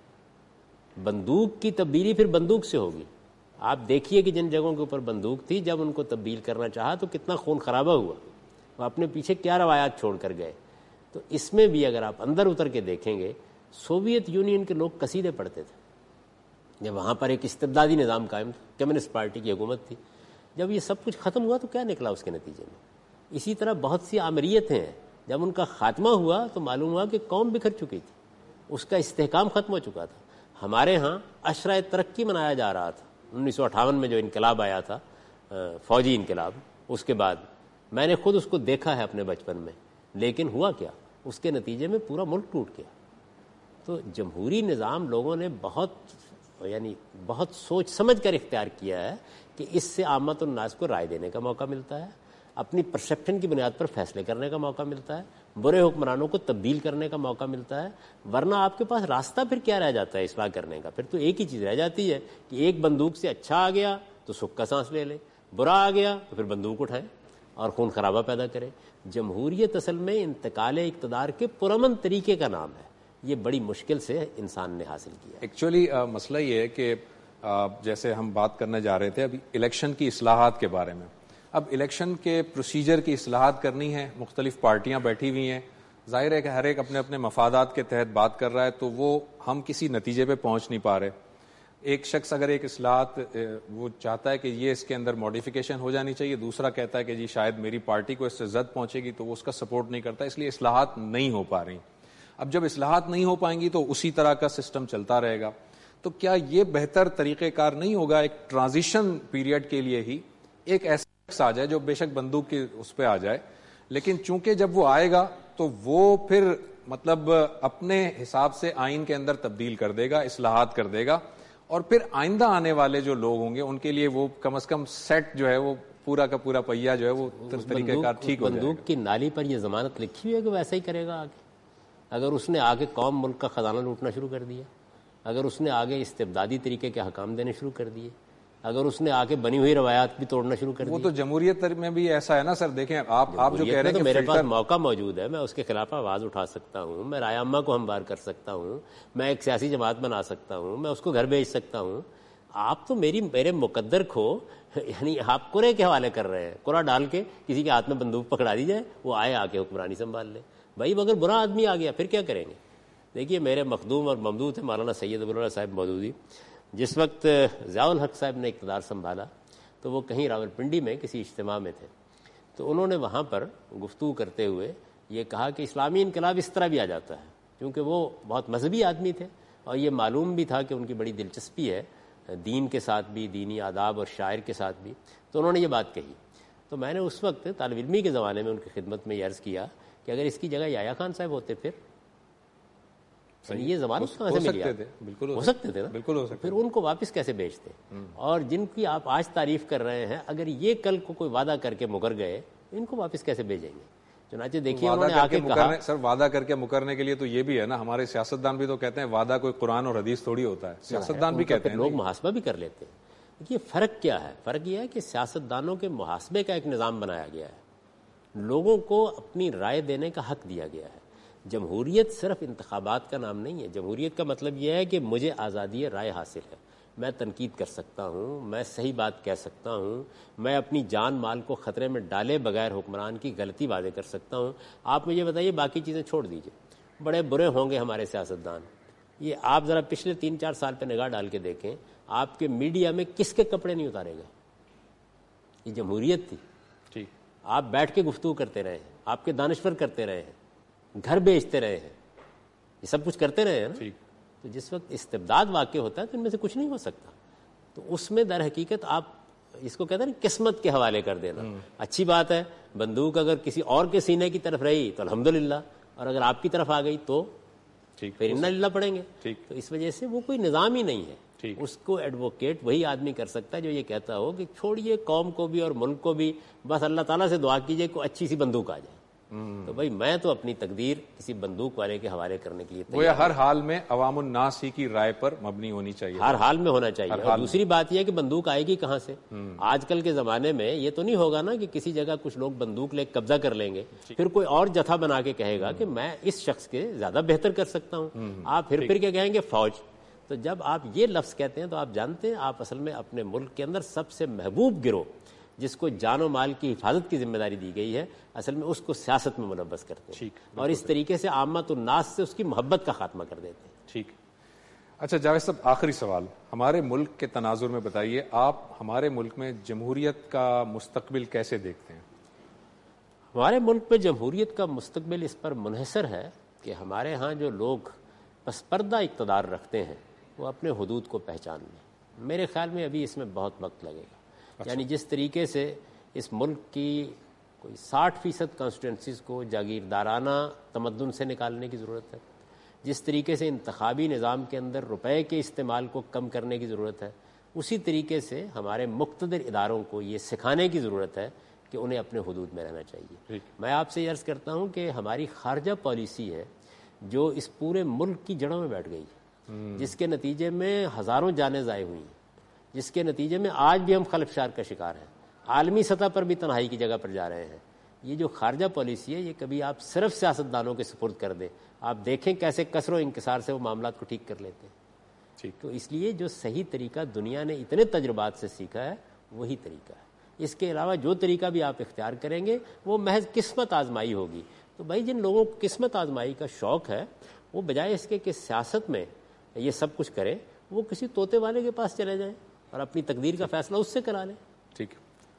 بندوق کی تبدیلی پھر بندوق سے ہوگی. آپ دیکھیے کہ جن جگہوں کے اوپر بندوق تھی جب ان کو تبدیل کرنا چاہا تو کتنا خون خرابہ ہوا، وہ اپنے پیچھے کیا روایات چھوڑ کر گئے. تو اس میں بھی اگر آپ اندر اتر کے دیکھیں گے، سوویت یونین کے لوگ قصیدے پڑھتے تھے جب وہاں پر ایک استبدادی نظام قائم تھا، کمیونسٹ پارٹی کی حکومت تھی. جب یہ سب کچھ ختم ہوا تو کیا نکلا اس کے نتیجے میں؟ اسی طرح بہت سی آمریتیں ہیں، جب ان کا خاتمہ ہوا تو معلوم ہوا کہ قوم بکھر چکی تھی، اس کا استحکام ختم ہو چکا تھا. ہمارے ہاں عشرہ ترقی منایا جا رہا تھا 1958 میں جو انقلاب آیا تھا، فوجی انقلاب. اس کے بعد میں نے خود اس کو دیکھا ہے اپنے بچپن میں، لیکن ہوا کیا؟ اس کے نتیجے میں پورا ملک ٹوٹ گیا. تو جمہوری نظام لوگوں نے بہت سوچ سمجھ کر اختیار کیا ہے کہ اس سے عامت الناس کو رائے دینے کا موقع ملتا ہے، اپنی پرسیپشن کی بنیاد پر فیصلے کرنے کا موقع ملتا ہے، برے حکمرانوں کو تبدیل کرنے کا موقع ملتا ہے. ورنہ آپ کے پاس راستہ پھر کیا رہ جاتا ہے اصلاح کرنے کا؟ پھر تو ایک ہی چیز رہ جاتی ہے کہ ایک بندوق سے اچھا آ گیا تو سکھ کا سانس لے لے، برا آ گیا تو پھر بندوق اٹھائے اور خون خرابہ پیدا کرے. جمہوریت اصل میں انتقال اقتدار کے پرامن طریقے کا نام ہے. یہ بڑی مشکل سے انسان نے حاصل کیا. ایکچولی مسئلہ یہ ہے کہ جیسے ہم بات کرنے جا رہے تھے ابھی الیکشن کی اصلاحات کے بارے میں. اب الیکشن کے پروسیجر کی اصلاحات کرنی ہے، مختلف پارٹیاں بیٹھی ہوئی ہیں، ظاہر ہے کہ ہر ایک اپنے اپنے مفادات کے تحت بات کر رہا ہے، تو وہ ہم کسی نتیجے پہ پہنچ نہیں پا رہے. ایک شخص اگر ایک اصلاحات وہ چاہتا ہے کہ یہ اس کے اندر ماڈیفیکیشن ہو جانی چاہیے، دوسرا کہتا ہے کہ جی شاید میری پارٹی کو اس سے زد پہنچے گی تو وہ اس کا سپورٹ نہیں کرتا، اس لیے اصلاحات نہیں ہو پا رہی. اب جب اصلاحات نہیں ہو پائیں گی تو اسی طرح کا سسٹم چلتا رہے گا. تو کیا یہ بہتر طریقہ کار نہیں ہوگا ایک ٹرانزیشن پیریڈ کے لیے ہی ایک ایسا شخص آ جائے جو بے شک بندوق کی اس پہ آ جائے, لیکن چونکہ جب وہ آئے گا تو وہ پھر مطلب اپنے حساب سے آئین کے اندر تبدیل کر دے گا, اصلاحات کر دے گا, اور پھر آئندہ آنے والے جو لوگ ہوں گے ان کے لیے وہ کم از کم سیٹ جو ہے وہ پورا کا پورا پہیا جو ہے وہ طریقہ کار ٹھیک ہو جائے گا. بندوق کی نالی پر یہ ضمانت لکھی ہوئی ہے کہ ویسا ہی کرے گا آگے. اگر اس نے آگے قوم ملک کا خزانہ لوٹنا شروع کر دیا, اگر اس نے آگے استبدادی طریقے کے حکام دینے شروع کر دیے, اگر اس نے آگے بنی ہوئی روایات بھی توڑنا شروع کر دی. وہ تو جمہوریت میں بھی ایسا ہے نا سر. دیکھیں آپ جو کہہ رہے ہیں کہ میرے پاس موقع موجود ہے, میں اس کے خلاف آواز اٹھا سکتا ہوں, میں رائے عامہ کو ہموار کر سکتا ہوں, میں ایک سیاسی جماعت بنا سکتا ہوں, میں اس کو گھر بھیج سکتا ہوں. آپ تو میرے مقدر کو یعنی آپ قرے کے حوالے کر رہے ہیں. قرا ڈال کے کسی کے ہاتھ میں بندوق پکڑا دی جائے, وہ آئے آ کے حکمرانی سنبھال لے. بھائی اگر برا آدمی آ گیا پھر کیا کریں گے؟ دیکھیے میرے مخدوم اور ممدوح تھے مولانا سید ابوالعلا صاحب مودودی. جس وقت ضیاء الحق صاحب نے اقتدار سنبھالا تو وہ کہیں راولپنڈی میں کسی اجتماع میں تھے, تو انہوں نے وہاں پر گفتگو کرتے ہوئے یہ کہا کہ اسلامی انقلاب اس طرح بھی آ جاتا ہے, کیونکہ وہ بہت مذہبی آدمی تھے اور یہ معلوم بھی تھا کہ ان کی بڑی دلچسپی ہے دین کے ساتھ بھی, دینی آداب اور شاعر کے ساتھ بھی. تو انہوں نے یہ بات کہی. تو میں نے اس وقت طالب علمی کے زمانے میں ان کی خدمت میں یہ عرض کیا کہ اگر اس کی جگہ یحییٰ خان صاحب ہوتے پھر یہ ضمانت کہاں سے ملی؟ بالکل ہو سکتے تھے نا, بالکل ہو سکتے. پھر ان کو واپس کیسے بھیجتے؟ اور جن کی آپ آج تعریف کر رہے ہیں اگر یہ کل کو کوئی وعدہ کر کے مکر گئے, ان کو واپس کیسے بھیجیں گے؟ چنانچہ دیکھیے انہوں نے آ کے کہا سر وعدہ کر کے مکرنے کے لیے تو یہ بھی ہے نا, ہمارے سیاستدان بھی تو کہتے ہیں وعدہ کوئی قرآن اور حدیث تھوڑی ہوتا ہے, سیاستدان بھی کہتے ہیں, لوگ محاسبہ بھی کر لیتے ہیں. یہ فرق کیا ہے؟ فرق یہ ہے کہ سیاستدانوں کے محاسبے کا ایک نظام بنایا گیا ہے, لوگوں کو اپنی رائے دینے کا حق دیا گیا ہے. جمہوریت صرف انتخابات کا نام نہیں ہے. جمہوریت کا مطلب یہ ہے کہ مجھے آزادی رائے حاصل ہے, میں تنقید کر سکتا ہوں, میں صحیح بات کہہ سکتا ہوں, میں اپنی جان مال کو خطرے میں ڈالے بغیر حکمران کی غلطی واضح کر سکتا ہوں. آپ مجھے بتائیے باقی چیزیں چھوڑ دیجئے, بڑے برے ہوں گے ہمارے سیاستدان. یہ آپ ذرا پچھلے 3-4 سال پہ نگاہ ڈال کے دیکھیں, آپ کے میڈیا میں کس کے کپڑے نہیں اتارے گئے؟ یہ جمہوریت تھی. ٹھیک, آپ بیٹھ کے گفتگو کرتے رہے ہیں, آپ کے دانشور کرتے رہے ہیں, گھر بیچتے رہے ہیں, یہ سب کچھ کرتے رہے ہیں نا. تو جس وقت استبداد واقع ہوتا ہے تو ان میں سے کچھ نہیں ہو سکتا. تو اس میں در حقیقت آپ اس کو کہتے ہیں قسمت کے حوالے کر دینا. اچھی بات ہے, بندوق اگر کسی اور کے سینے کی طرف رہی تو الحمدللہ, اور اگر آپ کی طرف آ گئی تو پھر انا للہ پڑیں گے. تو اس وجہ سے وہ کوئی نظام ہی نہیں ہے. اس کو ایڈوکیٹ وہی آدمی کر سکتا ہے جو یہ کہتا ہو کہ چھوڑیے قوم کو بھی اور ملک کو بھی, بس اللہ تعالیٰ سے دعا کیجئے کوئی اچھی سی بندوق آ جائے. تو بھائی میں تو اپنی تقدیر کسی بندوق والے کے حوالے کرنے کے لیے وہ ہر حال میں عوام الناس ہی کی رائے پر مبنی ہونی چاہیے, ہر حال میں ہونا چاہیے. اور دوسری بات یہ ہے کہ بندوق آئے گی کہاں سے؟ آج کل کے زمانے میں یہ تو نہیں ہوگا نا کہ کسی جگہ کچھ لوگ بندوق لے قبضہ کر لیں گے, پھر کوئی اور جتھا بنا کے کہے گا کہ میں اس شخص کے زیادہ بہتر کر سکتا ہوں. آپ پھر کیا کہیں گے؟ فوج. تو جب آپ یہ لفظ کہتے ہیں تو آپ جانتے ہیں آپ اصل میں اپنے ملک کے اندر سب سے محبوب گروہ جس کو جان و مال کی حفاظت کی ذمہ داری دی گئی ہے, اصل میں اس کو سیاست میں ملوث کرتے ہیں, اور اس طریقے سے عامت الناس سے اس کی محبت کا خاتمہ کر دیتے ہیں. ٹھیک. اچھا جاوید صاحب, آخری سوال ہمارے ملک کے تناظر میں بتائیے, آپ ہمارے ملک میں جمہوریت کا مستقبل کیسے دیکھتے ہیں؟ ہمارے ملک میں جمہوریت کا مستقبل اس پر منحصر ہے کہ ہمارے ہاں جو لوگ پس پردہ اقتدار رکھتے ہیں وہ اپنے حدود کو پہچان لیں. میرے خیال میں ابھی اس میں بہت وقت لگے گا. یعنی جس طریقے سے اس ملک کی کوئی 60% کانسٹیٹوئنسیز کو جاگیردارانہ تمدن سے نکالنے کی ضرورت ہے, جس طریقے سے انتخابی نظام کے اندر روپے کے استعمال کو کم کرنے کی ضرورت ہے, اسی طریقے سے ہمارے مقتدر اداروں کو یہ سکھانے کی ضرورت ہے کہ انہیں اپنے حدود میں رہنا چاہیے. میں آپ سے یہ عرض کرتا ہوں کہ ہماری خارجہ پالیسی ہے جو اس پورے ملک کی جڑوں میں بیٹھ گئی ہے, جس کے نتیجے میں ہزاروں جانیں ضائع ہوئی ہیں, جس کے نتیجے میں آج بھی ہم خلفشار کا شکار ہیں, عالمی سطح پر بھی تنہائی کی جگہ پر جا رہے ہیں. یہ جو خارجہ پالیسی ہے یہ کبھی آپ صرف سیاستدانوں کے سپرد کر دیں, آپ دیکھیں کیسے کثر و انکسار سے وہ معاملات کو ٹھیک کر لیتے ہیں. تو اس لیے جو صحیح طریقہ دنیا نے اتنے تجربات سے سیکھا ہے وہی طریقہ ہے. اس کے علاوہ جو طریقہ بھی آپ اختیار کریں گے وہ محض قسمت آزمائی ہوگی. تو بھائی جن لوگوں کو قسمت آزمائی کا شوق ہے وہ بجائے اس کے کہ سیاست میں یہ سب کچھ کریں, وہ کسی طوطے والے کے پاس چلے جائیں اور اپنی تقدیر کا فیصلہ اس سے کرا لیں. ٹھیک.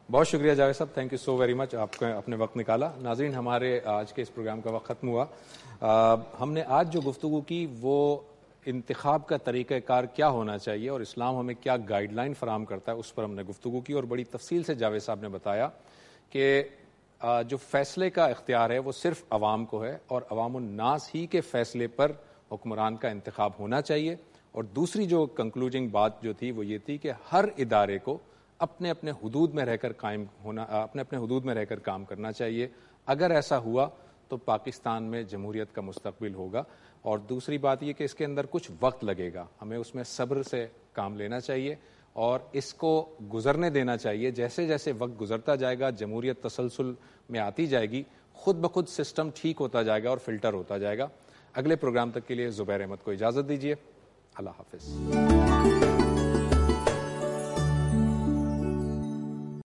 بہت شکریہ جاوید صاحب, thank you so very much, آپ کا اپنے وقت نکالا. ناظرین, ہمارے آج کے اس پروگرام کا وقت ختم ہوا. ہم نے آج جو گفتگو کی وہ انتخاب کا طریقہ کار کیا ہونا چاہیے اور اسلام ہمیں کیا گائیڈ لائن فراہم کرتا ہے, اس پر ہم نے گفتگو کی, اور بڑی تفصیل سے جاوید صاحب نے بتایا کہ جو فیصلے کا اختیار ہے وہ صرف عوام کو ہے, اور عوام الناس ہی کے فیصلے پر حکمران کا انتخاب ہونا چاہیے. اور دوسری جو کنکلوڈنگ بات جو تھی وہ یہ تھی کہ ہر ادارے کو اپنے اپنے حدود میں رہ کر قائم ہونا, اپنے اپنے حدود میں رہ کر کام کرنا چاہیے. اگر ایسا ہوا تو پاکستان میں جمہوریت کا مستقبل ہوگا. اور دوسری بات یہ کہ اس کے اندر کچھ وقت لگے گا, ہمیں اس میں صبر سے کام لینا چاہیے اور اس کو گزرنے دینا چاہیے. جیسے جیسے وقت گزرتا جائے گا, جمہوریت تسلسل میں آتی جائے گی, خود بخود سسٹم ٹھیک ہوتا جائے گا اور فلٹر ہوتا جائے گا. اگلے پروگرام تک کے لیے زبیر احمد کو اجازت دیجیے. اللہ حافظ.